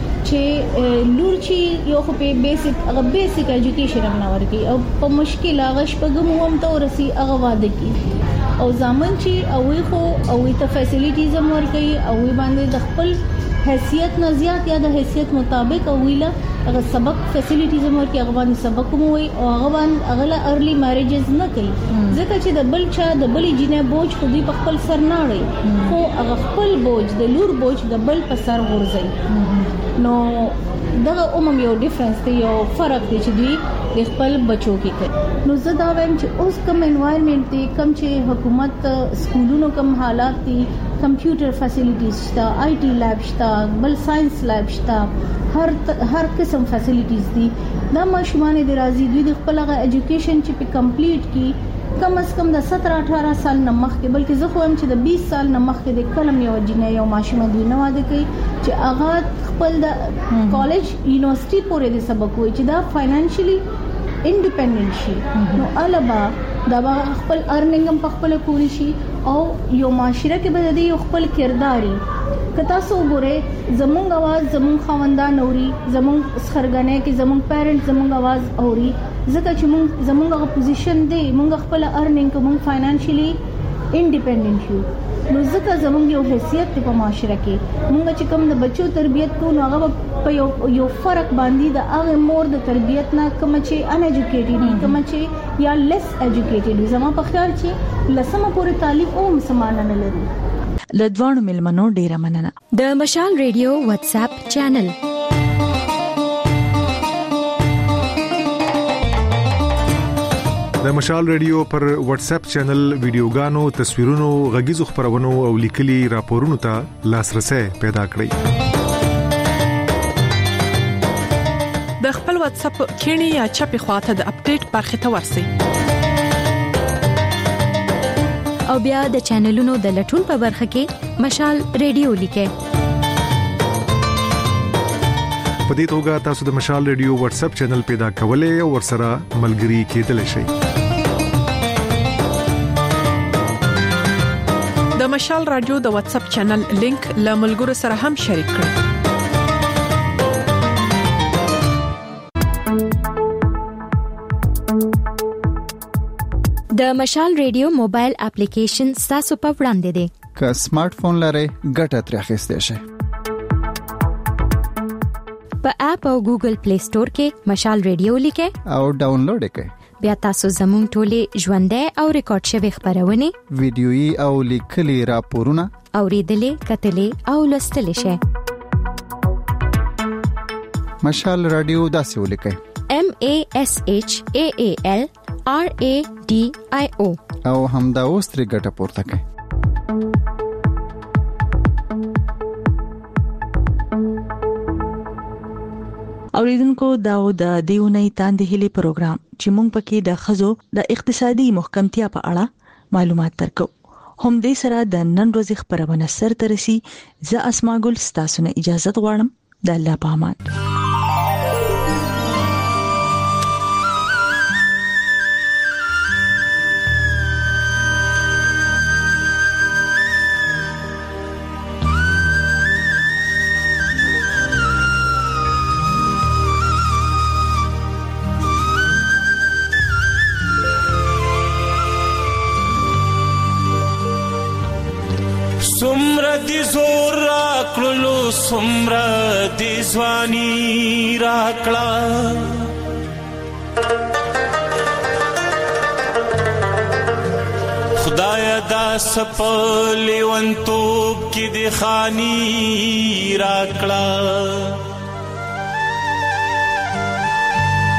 S9: چې لور چې یو خو په بیسیک ایجوکیشن هم نه ورکړي او په مشکل هغه شپږم هم ته ورسي هغه واده کی او ځامن چې اوی خو اوی ته فیسیلیټیز هم ورکړي او وی باندې د خپل حیثیت نه زیات یا د حیثیت مطابق او ویلا هغه سبق فیسیلیټیز هم ورکړي هغه باندې سبق مو وي او هغه باندې هغه ارلی میریجز نه کوي ځکه چې د بل چا د بلې جنې بوج خو دې په خپل سر نه اړي خو هغه خپل بوج د لور بوج د بل په سر ورځي. نو دغه یو ډیفرنس دی یو فرق دی چې دوی د خپل بچو کې کوي. نو زه دا وایم چې اوس کوم انوایرنمنت دی کوم چې حکومت سکولونو کوم حالات دي کمپیوټر فیسیلیټیز شته آی ټي لیب شته بل ساينس لیب شته هر قسم فیسیلیټیز دي دا ماشومان د راځي دوی د خپل هغه ایجوکیشن چې په کمپلیټ کی کم از کم د 17-18 سال نه مخکې بلکې زه خو هم چې د 20 سال نه مخکې د کلم یو جنې یو ماشومه دوی نه واده کوي چې هغه خپل د کالج یونیورسيټي پورې د سبق وي چې دا فاینانشلی انډیپندنٹ شي نو البا دا خپل ارننګ هم په خپل کولی شي او یو معاشره کې به د یو خپل کرداري کتا سو ګوره زمونږ आवाज زمونږ خوندان اوري زمونږ سخرګنه کې زمونږ پیرنټ زمونږ आवाज اوري ځکه چې مونږ زمونږ پوزیشن دی مونږ خپل ارننګ کوم فاینانشلی انډیپندنٹ یو نو ځکه زمونږ یو حیثیت په معاشره کې مونږ چې کوم د بچو تربیت کوو نو هغه په یو فرق باندې د هغه مور د تربیت نه کوم چې ان ایجوکیټډ دي کوم چې یا لیس ایجوکیټډ دي زما په خیال چې لسمه پورې تعلیم هم سمانه نه لري.
S8: لدوانو ملمنو ډیره مننه.
S11: د مشال ریډیو واتس اپ چینل
S14: د مشال ریډیو پر واتس اپ چینل ویډیوګانو تصویرونو غږیزو خبرونو او لیکلي راپورونو ته لاسرسي پیدا کړئ.
S15: د خپل واتس اپ کینی یا چپی خواته د اپډیټ برخه ته ورسئ
S11: او بیا د چینلونو د لټون په برخه کې مشال ریډیو لیکه.
S14: په دې توګه تاسو د مشال ریډیو واتس اپ چینل پیدا کولای او ورسره ملګري کېدلی شئ.
S15: د مشال رادیو د واتس اپ چینل لینک له ملګرو سره هم شریک کړئ.
S11: د مشال ریډیو موبایل اپلیکیشن تاسو په وړاندې دی.
S12: که سمارټ فون لرئ ګټه ترې اخیستئ شئ.
S11: په اپ او ګوګل پلی سٹور کې مشال ریډیو لیکه
S12: او ډاونلوډ کړئ.
S11: بیا تاسو زموږ ټولې ژوندۍ او ریکارډ شوی خبرونه
S12: ویډیويي او لیکلي راپورونه
S11: اوریدلې کتلې او لوستلې شئ.
S12: مشال رادیو داسې ولیکئ
S11: MASHAAL RADIO
S12: او همدا اوس ترې ګټه پورته کړئ.
S8: اوریدونکو داو د دیونی تاندې هلي پروګرام چې مونږ پکې د خزو د اقتصادي محکمتیا په اړه معلومات ترکو. هم دې سره د نن ورځې خبرونه سر ترسي. زه اسماء ګل ستاسو نه اجازه غواړم. د الله په امان.
S17: سمرا دی زور راکلو سمرا دی ځواني راکلا خدایا دا سپلی ونتوب کی دی خانی راکلا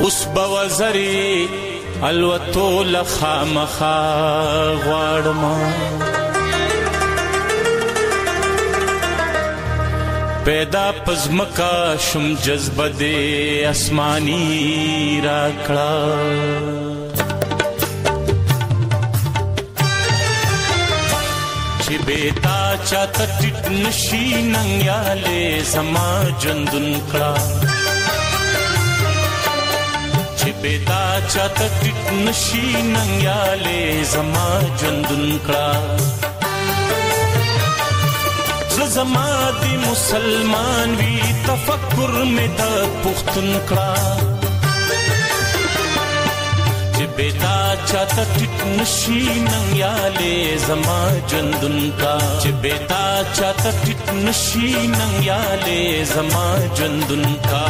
S17: اوس بوزري الوتو لخامخا غواړم پیدا پزمکا شم جذبه دې اسماني راکړه چې بیتا چاته ټټ نشي ننګیاله زما ژوندون کړه چې بیتا چاته ټټ نشي ننګیاله زما ژوندون کړه زما دی مسلمان وی تفکر میں دا پختون کړه چې بیتا چاته ټټ نشي ننګیاله زما ژوندون کا چې بیتا چاته ټټ نشي ننګیاله زما ژوندون کا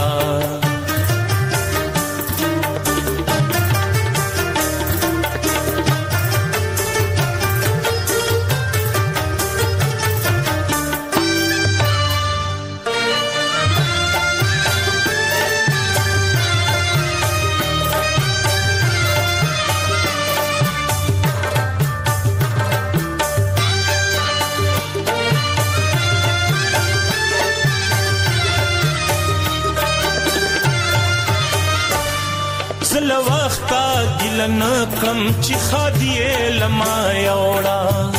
S17: نکم چې خادیه لما یوړا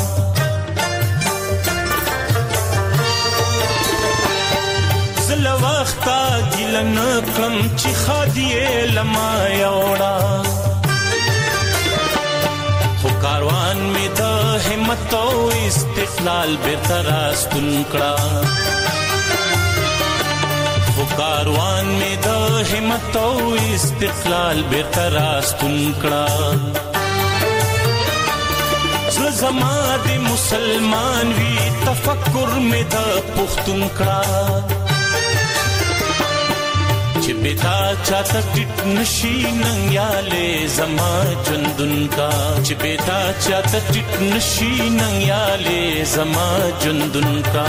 S17: زل وختا ګل نکم چې خادیه لما یوړا خو کاروان می د همت او استقلال به تراستون کړه کاروان میں دا همت او استقلال بے تراستون کړه زما دی مسلمان وی تفکر میں دا پختون کړه چې بیتا چاته ټټ نشي ننګیاله زما ژوندون کا چې بیتا چاته ټټ نشي ننګیاله زما ژوندون کا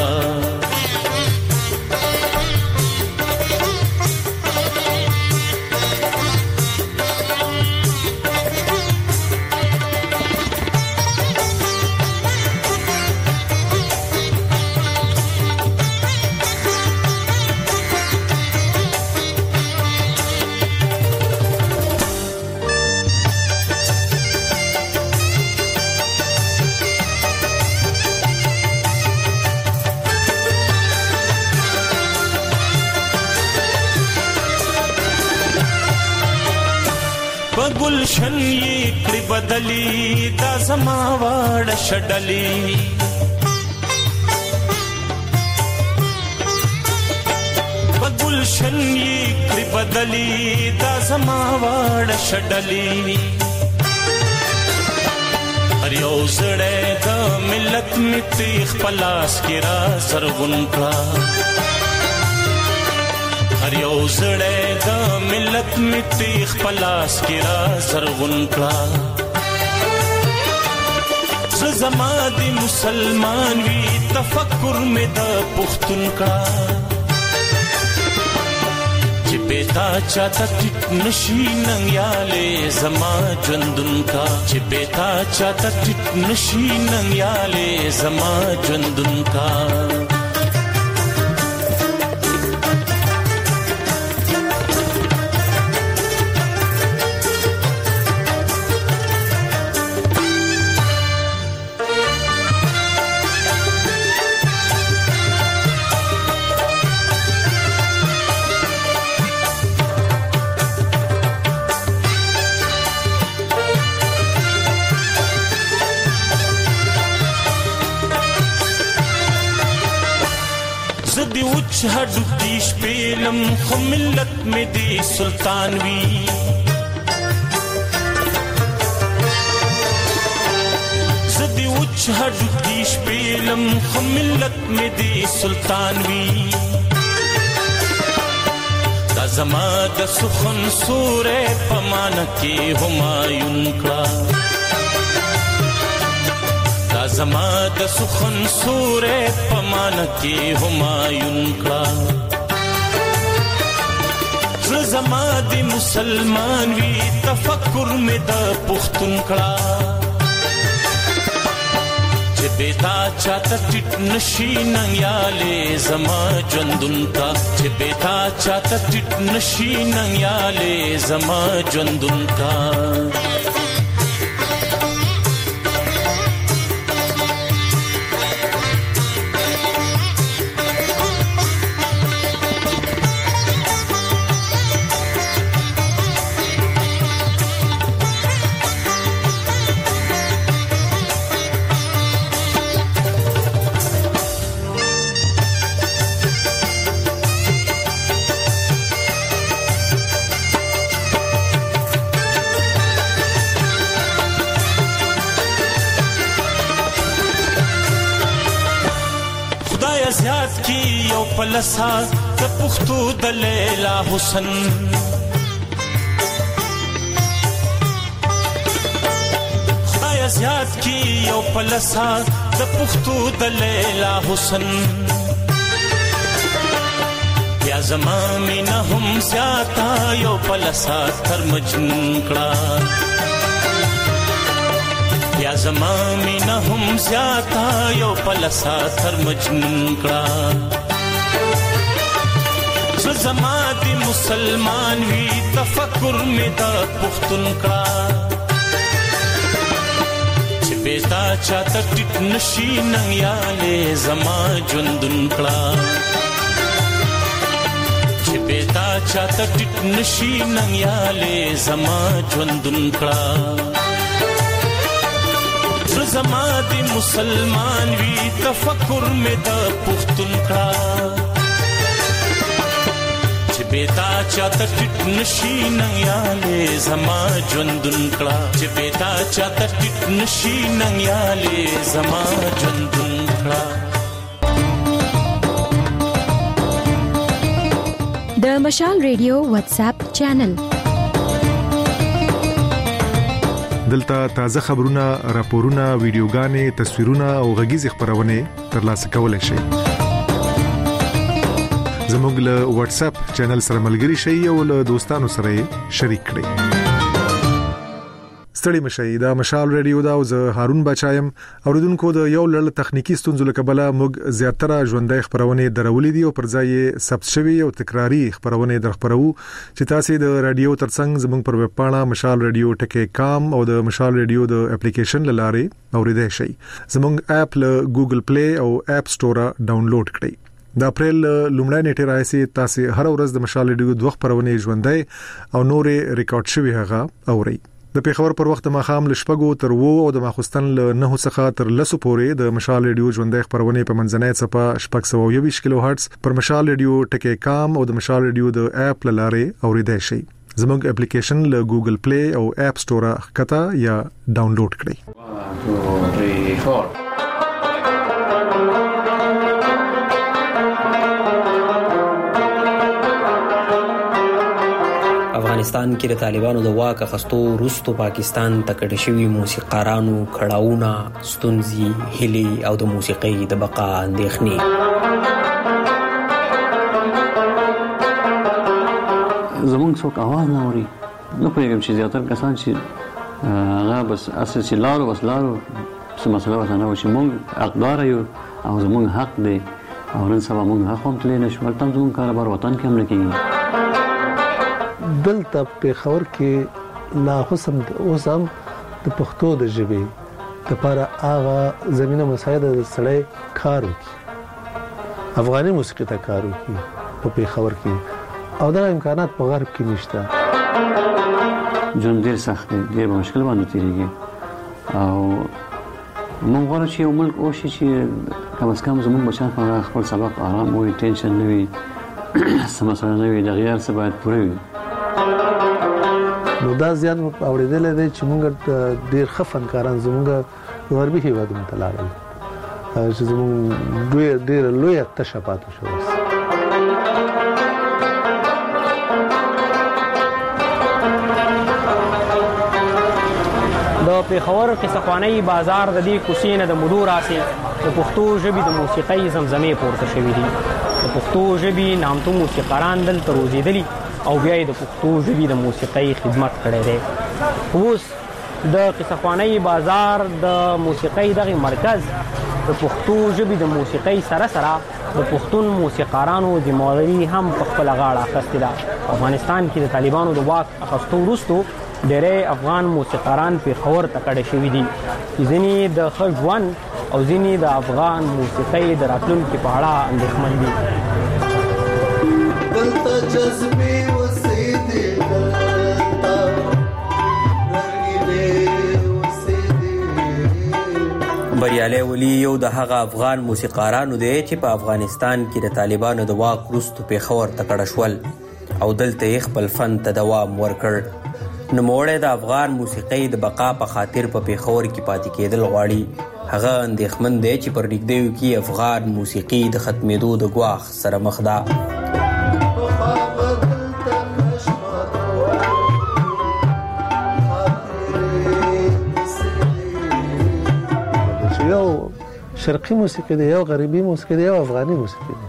S17: گلشن یہ کڑی بدلی دا زما واڑ شڈلی گلشن یہ کڑی بدلی دا زما واڑ شڈلی ہر یو زڑے دا ملت میں تیخ پلاس کی را زرغن کړه هر یو زړه د ملت می تیخ پلاس کی را زرغون کړه زما دی مسلمان وی تفکر می د پختون کړه چې بیتا چاته ټټ نشي ننګیاله زما ژوندون کا چې بیتا چاته ټټ نشي ننګیاله زما ژوندون کا हडू तीश पेलम खो मिल्लत में दे सुल्तानवी सदी उच्च हडू तीश पेलम खो मिल्लत में दे सुल्तानवी दा जमा द सुखन सूरे पमान के हुमायूं का زما د سخن سورې پمان کې همایون کړه زما د مسلمان وی تفکر می د پښتون کړه چې بیتا چاته ټټ نشي ننګیاله زما ژوندون کا چې بیتا چاته ټټ نشي ننګیاله زما ژوندون کا پلسا د پښتو د لیلا حسن خدای زیات کی یو پلسا د پښتو د لیلا حسن یا زما مینا هم زیاتا یو پلسا تر مجنون کړه یا زما مینا هم زیاتا یو پلسا تر مجنون کړه زما دی مسلمان وی تفکر می دا پختون کړه چې بیتا چاته ټټ نشي ننګیاله زما ژوندون کړه چې بیتا چاته ټټ نشي ننګیاله زما ژوندون کړه زما دی مسلمان وی تفکر می دا پختون کړه بیتا چاته ټټ نشي ننګیاله زما ژوندون کړه چې بیتا چاته ټټ نشي ننګیاله زما ژوندون کړه
S11: د مشال ریډیو واتس اپ چینل
S14: دلته تازه خبرونه راپورونه ویډیوګانې تصویرونه او غږیز خبرونه ترلاسه کولای شئ زموږ له واتس اپ چینل سره ملګري شئ او له دوستانو سره شریک کړئ ستړي مشئ دا مشال ریډیو دا او زه هارون بچایم اوریدونکو د یو لړ تخنیکی ستونزو له کبله موږ زیاتره ژوندۍ خبرونه درولې دي او پر ځای ثبت شوی او تکراری خبرونه درخبرو چې تاسو د رادیو ترڅنګ زموږ پر ویب پاڼه mashalradio.com او د مشال ریډیو د اپلیکیشن لاره اوریدئ شئ زموږ اپ له ګوګل پلی او اپ سٹور ډاونلوډ کړئ د اپریل لومړی نیټه راځي تاسو هر ورځ د مشال ریډیو دوه خبرونه ژوندۍ او نورې ریکارډ شوی هغه اورئ د پیښور پر وخت ماخام لشپګو تر وو او د ماخستن له 9 څخه تر 10 پورې د مشال ریډیو ژوندۍ خبرونه په منځنۍ صفه 620 کیلو هرتز پر مشال ریډیو ټکی کام او د مشال ریډیو د اپ لاره اوریدئ شئ زموږ اپلیکیشن له ګوګل پلی او اپ سٹور ښکته یا ډاونلوډ کړئ 1 2 3 4
S18: افغانستان کې د طالبانو د واک اخیستو وروسته پاکستان ته کډه شوي موسیقارانو کړهونه ستونزې هیلې او د موسیقۍ د بقا اندېښنې
S19: زمونږ څوک आवाज نه اوري نو پوهیږم چې زیاتره کسان چې هغه بس اساسي لارو څه مسله وته نه و چې مونږ حقدار یو او زمونږ حق دی او نن سبا مونږ حق هم تللی نشو ولته زمونږ کاروبار وطن کې هم نه کېږي
S20: دلته په خبر کې لا حسن اوسم د پښتو د ژبې لپاره هغه زمينه مساعده د سړی کار وکړي افغاني موسیقي ته کار وکړي په خبر کې او دا امکانات په غرب کې نشته
S19: جون ډیر سخت دی مشکل باندې تیریږي او موږ غواړو چې یو ملک او شي چې کم از کم زموږ بچیان په خپل سبق آرام وي ټینشن نه وي سم مسله نه وي د غیر څه باید پوره وي
S20: نو دا ځان اوریدل دي چې موږ ډیر خفن کاران زموږ غربي هیوادونو ته لاړل چې زموږ ډیر لوی تشابهات شو
S21: د پیښور قصه‌خوانۍ بازار د دې کوڅې نه د مودو راسي د پښتو ژبې د موسیقۍ زمزمې پورته شوې دي د پښتو ژبې نامتو موسیقاران دلته روزېدلي او بیا د پښتو ژبې د موسیقۍ خدمت کړی دی. اوس د قصه خوانۍ بازار د موسیقۍ دغه مرکز د پښتو ژبې د موسیقۍ سره سره د پښتون موسیقارانو ذمہواري هم په خپل غاړه اخیستې ده. افغانستان کې د طالبانو د واک اخیستو وروسته ډېری افغان موسیقاران پېښور ته کډه شوي دي. ځینې د ښه ژوند او ځینې د افغان موسیقۍ د راتلونکي په اړه اندېښمن دي.
S18: بریالی ولی یو د هغه افغان موسیقارانو دی چې په افغانستان کې د طالبانو د واک وروسته پېښور ته کډه شول او دلته یې خپل فن ته دوام ورکړ. نوموړی د افغان موسیقۍ د بقا په خاطر په پېښور کې پاتې کېدل غواړي. هغه اندېښمن دی چې پر نږدېیو کې افغان موسیقي د ختمېدو د ګواښ سره مخ ده.
S20: یو شرقي موسیقي دی، یو غربي موسیقي دی، یو افغاني موسیقي دی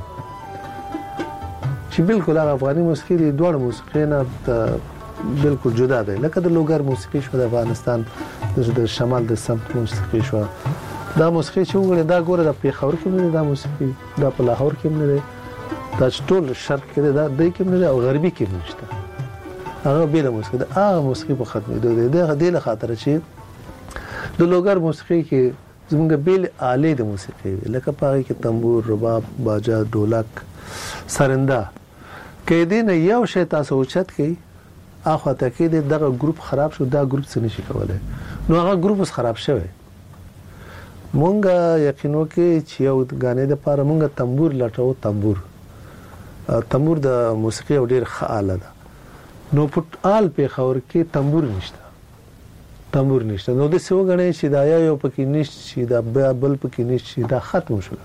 S20: چې بالکل هغه افغاني موسیقي دی دواړه موسیقي نه بالکل جدا دی. لکه د لوګر موسیقي شو د افغانستان، د شمال د سمت موسیقي شو. دا موسیقي چې وګورئ دا ګوره د پېښور کې نه دی، دا موسیقي دا په لاهور کې نه دی، دا چې ټول شرق کې دی دا دی کې نه دی او غربي کې نشته. هغه بېله موسیقي ده. هغه موسیقي په ختمېدو دی. د دې له خاطره چې د لوګر موسیقي کې زمونږ بیل آلې د موسیقي وي، لکه په هغې کې تنبور، رباب، باجه، ډولک، سرنده. که دې نه یو شی تاسو اوچت کړئ اخواته کې دغه ګروپ خراب شو، دا ګروپ څه نشي کولی. نو هغه ګروپ اوس خراب شوی. مونږ یقین وکړئ چې یو ګانې دپاره مونږ تنبور لټوو. تنبور د موسیقي یو ډېر ښه آله ده. نو په آل پېښور کې تنبور نشته. نو داسې وګڼئ چې دا یو پکې نشته چې دا بل پکې نشته چې دا ختم شو.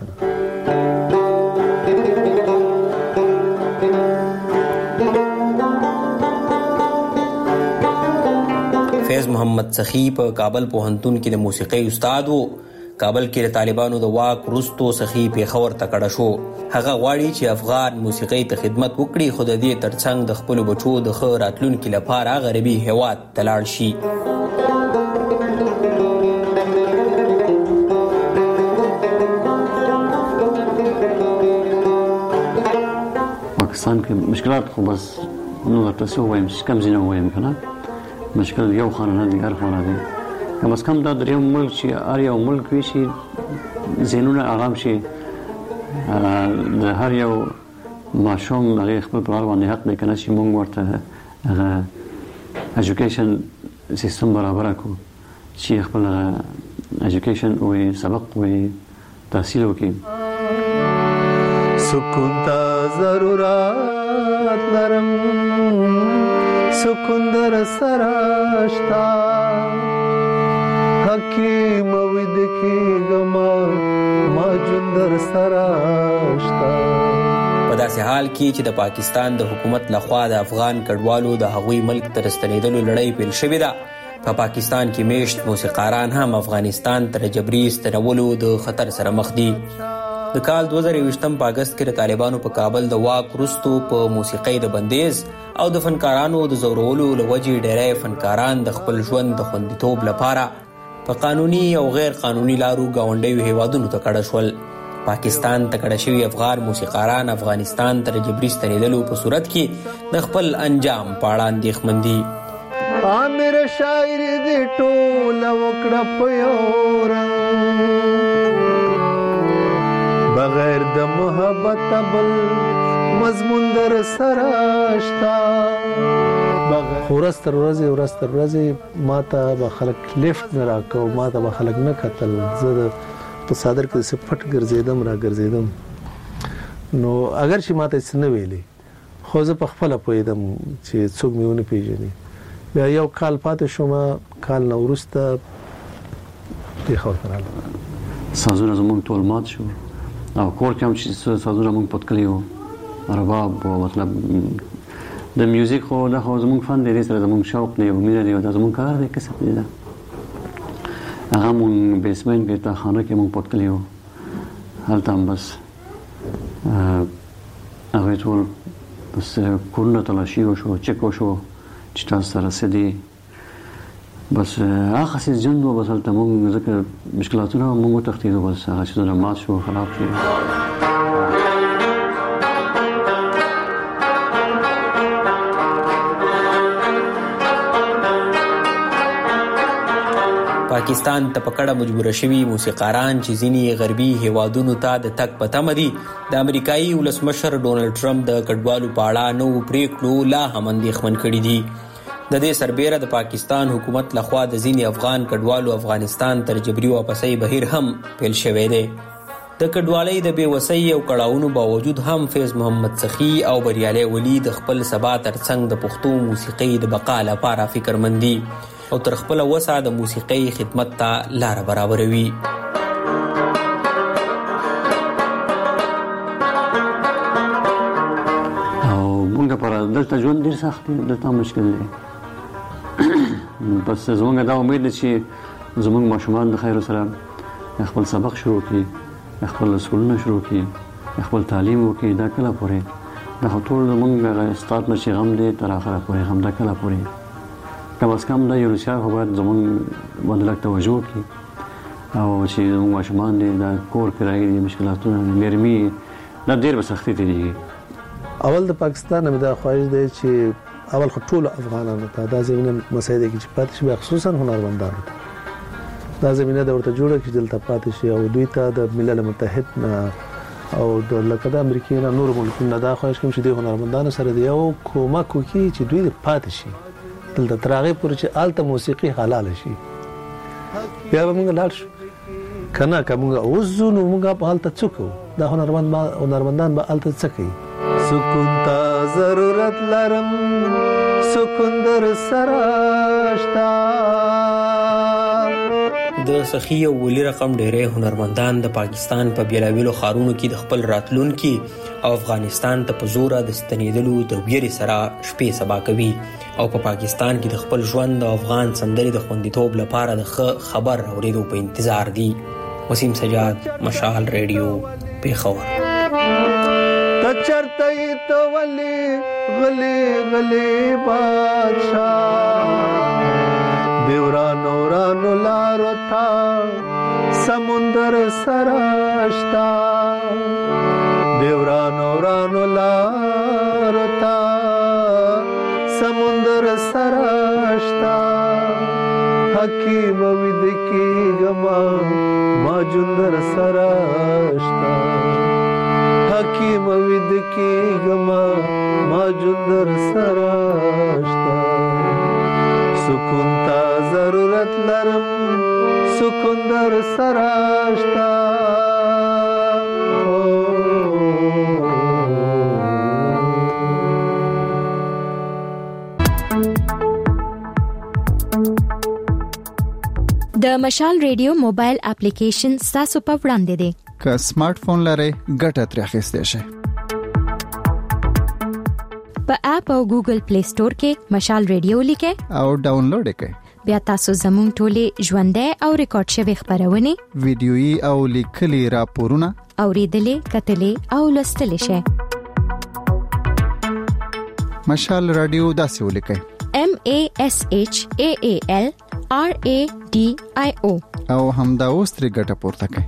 S18: فیض محمد سخی په کابل پوهنتون کې د موسیقۍ استاد و. کابل کې د طالبانو د واک وروسته سخی پېښور ته کډه شو. هغه غواړي چې افغان موسیقۍ ته خدمت وکړي، خو د دې ترڅنګ د خپلو بچو د ښه راتلونکي لپاره غربي هېواد ته لاړ شي.
S19: پاکستان کې مشکلات خو بس نو درته څه ووایم چې کم ځینې ووایم که نه، مشکل یو خانه نه دی، هر خانه دی. کم از کم دا درېیم ملک چې هر یو ملک وي چې ذهنونه ارام شي، د هر یو ماشوم هغې خپل پلار باندې حق دی که نه چې مونږ ورته هغه ایجوکیشن سیستم برابره کړو چې خپل ایجوکیشن وي، سبق وي، تحصیل وکړي.
S16: سکون تا ضرورت لرم، سکون در سراشتا، حکیم وید کی گما ما جون در سراشتا.
S18: په داسې حال کې چې د پاکستان د حکومت لخوا د افغان کډوالو د هغوی ملک ته راستنېدلو لړۍ پیل شوې ده، په پاکستان کې میشت موسیقاران هم افغانستان ته د جبري ستنولو د خطر سره مخ دي. د کال 2020 په اگست کې د طالبانو په کابل د واک وروسته په موسیقۍ د بندیز او د فنکارانو د زورولو له وجې ډېری فنکاران د خپل ژوند د خوندیتوب لپاره په قانوني او غیر قانوني لارو ګاونډیو هیوادونو ته کډه شول. پاکستان ته کډه شوي افغان موسیقاران افغانستان ته د جبري ستنېدلو په صورت کې د خپل انجام په اړه اندېښمن دي.
S16: عامر شاعر دې ټوله وکړه په یو رنګ، بغیر د محبت بل مضمون در سره شته. ورځ تر ورځې ما ته به خلک لیفټ نه راکوه، ما ته به خلک نه کتل. زه په صادر کې داسې پټ ګرځېدم. نو اگر چې ما ته څه نه ویلې، خو زه په خپله پوهېدم چې څوک مې ونه پېژني. بیا یو کال پاتې شوم، کال نه وروسته پېښور ته رالم.
S19: سازونه زموږ ټول مات شو او کور کې هم چې سازونه موږ پت کړي وو، رباب و مطلب د میوزیک خو دا خو زموږ فن دی، دې سره زموږ شوق دی او مینه دی او دا زموږ کار دی، کسب دی. دا هغه موږ بیسمنټ کې تا خانه کې موږ پت کړي وو، هلته هم بس هغوی ټول بس کورونه تلاشي وشو چک وشو چې تاسو سره سدي بس هغه څه ژوند و بس هلته موږ ځکه مشکلاتونه موږ تختیدو بس هغه چې مات شو خراب شو.
S18: پاکستان ته پکړه مجبور شوي موسیقاران چې ځینی غربي هیوادونو ته د تک پته مدي د امریکایي ولسمشر ډونلډ ټرمپ د کډوالو پاړه نو پریکړو لا هم اندېښمن کړي دي. د دې سربېره د پاکستان حکومت لخوا د ځینی افغان کډوالو افغانستان تر جبري واپسۍ بهیر هم پیل شوی دی. د کډوالۍ د بېوسۍ او کړاوونو باوجود هم فیض محمد سخي او بریالي ولی د خپل سبا ترڅنګ د پښتو موسیقۍ د بقا لپاره فکرمندي او تر خپل وسه د موسیقۍ خدمت ته لار برابروي.
S19: او موږ پر دلته ژوند ډیر سخت دی، دلته مشکل دی. بس زموږ دا امید دی چې زموږ ماشومان د خیر سره خپل سبق شروع کړي، خپل سکولونه شروع کړي، خپل تعلیم وکړي. دا کله پورې دا ټول زموږ استاد نه چې غم دی تر اخره پورې هم دا کله پورې کم از کم دا یو روسیا خو باید زموږ باندې لږ توجه وکړي او چې زموږ ماشومان دي دا کور کرایې دي مشکلاتونه نرمي دا ډېر به سختي تېرېږي.
S20: اول د پاکستان نه دا خواهش دی چې اول خو ټولو افغانانو ته دا زمینه مسایده کې چې پاتې شي خصوصا هنرمندانو ته دا زمینه د ورته جوړه چې دلته پاتې شي او دوی ته د ملل متحد نه او د لکه د امریکا نه نور ملکونو دا خواهش کوم چې د هنرمندانو سره دی یو کومک وکړي چې دوی پاتې شي دلته تراغه پورې چې آلته موسیقي حلال شي. بیا به موږ لاړ شو کنه که موږ اوس ځو نو موږ په هلته څه کوو؟ دا هنرمندان به هلته څه کوي؟ سکون ته ضرورت لرم سکون در سره شته.
S18: د سخي او ولی رقم ډېری هنرمندان د پاکستان په بیلابیلو ښارونو کې د خپل راتلونکي او افغانستان ته په زوره د ستنېدلو د ویرې سره شپې سبا کوي او په پاکستان کې د خپل ژوند د افغان سندرې د خوندیتوب لپاره د ښه خبر اورېدو په انتظار دي. وسیم سجاد، مشال ریډیو، پیښور.
S16: ته چرته یې ته ولې غلې غلې بادشاه دیورانو رانو لارو تا سمندر سراشتا دیورانو رانو لارو تا سمندر سراشتا حکیم وید کی گما ما جندر سراشتا حکیم وید کی گما ما جندر سراشتا سکون تا ضرورت لرم سکون در سراشتا.
S11: د مشال ریډیو موبایل اپلیکیشن تاسو په وړاندې دی.
S12: که سمارټ فون لرئ ګټه ترې اخیستئ شئ.
S11: په اپ او ګوګل پلی سٹور کې مشال ریډیو لیکئ
S12: او ډاونلوډ کړئ.
S11: بیا تاسو زموږ ټولې ژوندۍ او ریکارډ شوی خبرونه
S12: ویډیويي او لیکلي راپورونه
S11: اوریدلې کتلې او لوستلې شئ.
S12: مشال رادیو داسې ولیکئ
S11: MASHAAL RADIO
S12: او همدا اوس ترې ګټه پورته کړئ.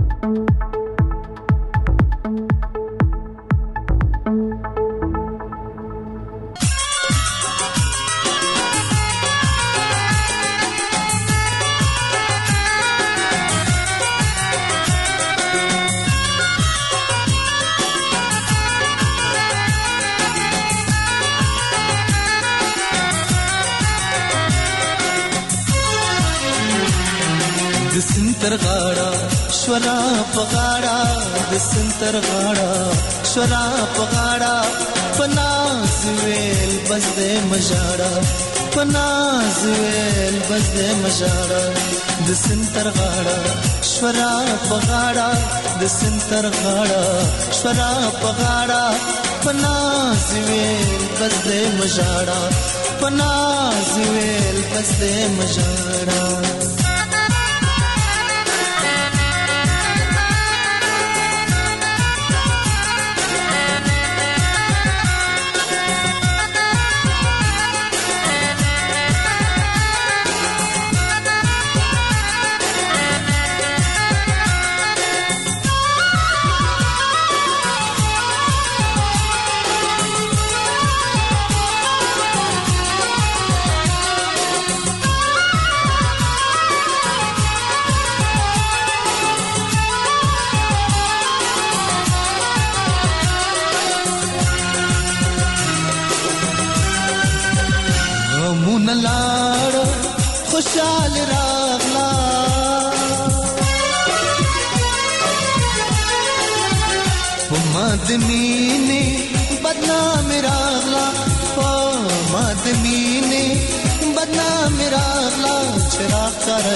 S7: سنتر غاړه شورا پغاړه د سنتر غاړه شورا پغاړه پناز ویل بس دې مجاړه پناز ویل بس دې مجاړه د سنتر غاړه شورا پغاړه د سنتر غاړه شورا پغاړه پناز ویل بس دې مجاړه پناز ویل بس دې مجاړه. لاړ خوشال راغلا مدمینه بدنام راغلا مدمینه بدنام راغلا چراغ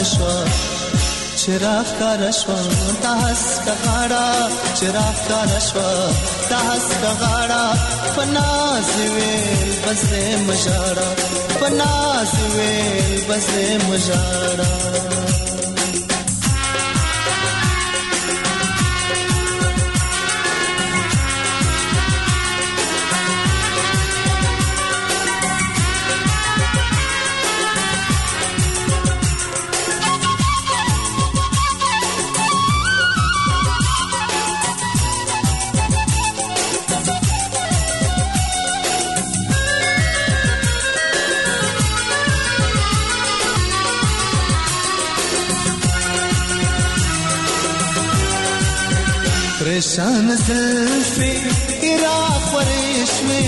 S7: کا رشوا تاس کا غاڑا چراغ کا رشوا تاس کا غاڑا پناز ویل بزے مجاڑا پناز ویل بزے مجاڑا پریشان زلفی عراق و ریشمی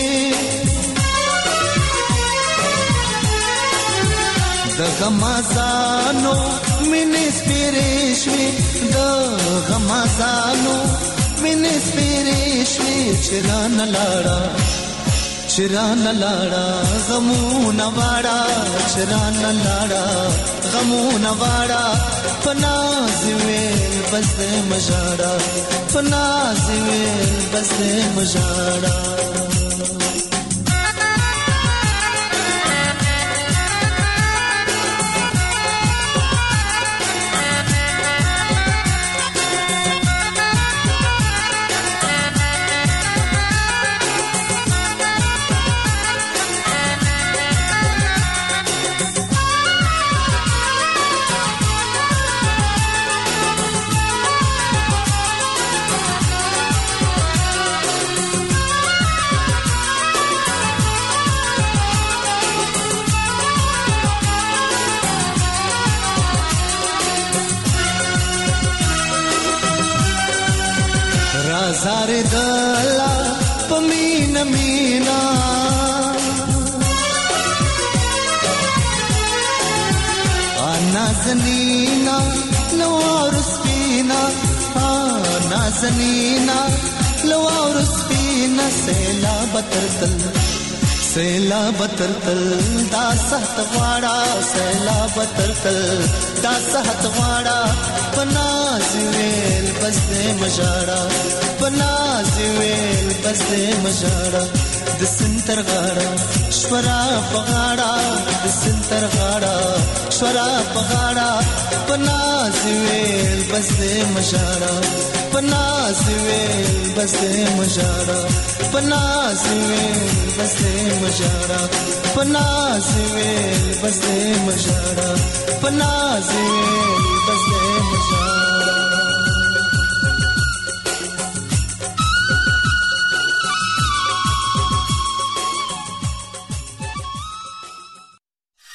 S7: د غمازانو منس پیریشمی د غمازانو منس پیریشمی چران لاړا غمون واړه چران لاړا غمون واړه پناز ویل بس مجاڑا پناز ویل بس مجاڑا زار دلا پمین مینا نازنینا لوار سپینا نازنینا لوار سپینا سیلا بترتل دا سحت غواړه سیلا بترتل دا سحت غواړه پناز ویل بس مجاړه پناز ویل بس مجاړه د سنتر غاړه شورا پغاړه د سنتر غاړه شورا پغاړه پناز ویل بس مجاړه پناز ویل بس مجاړه پناز ویل بس مجاړه پناز ویل بس مجاړه پناز ویل بس مجاړه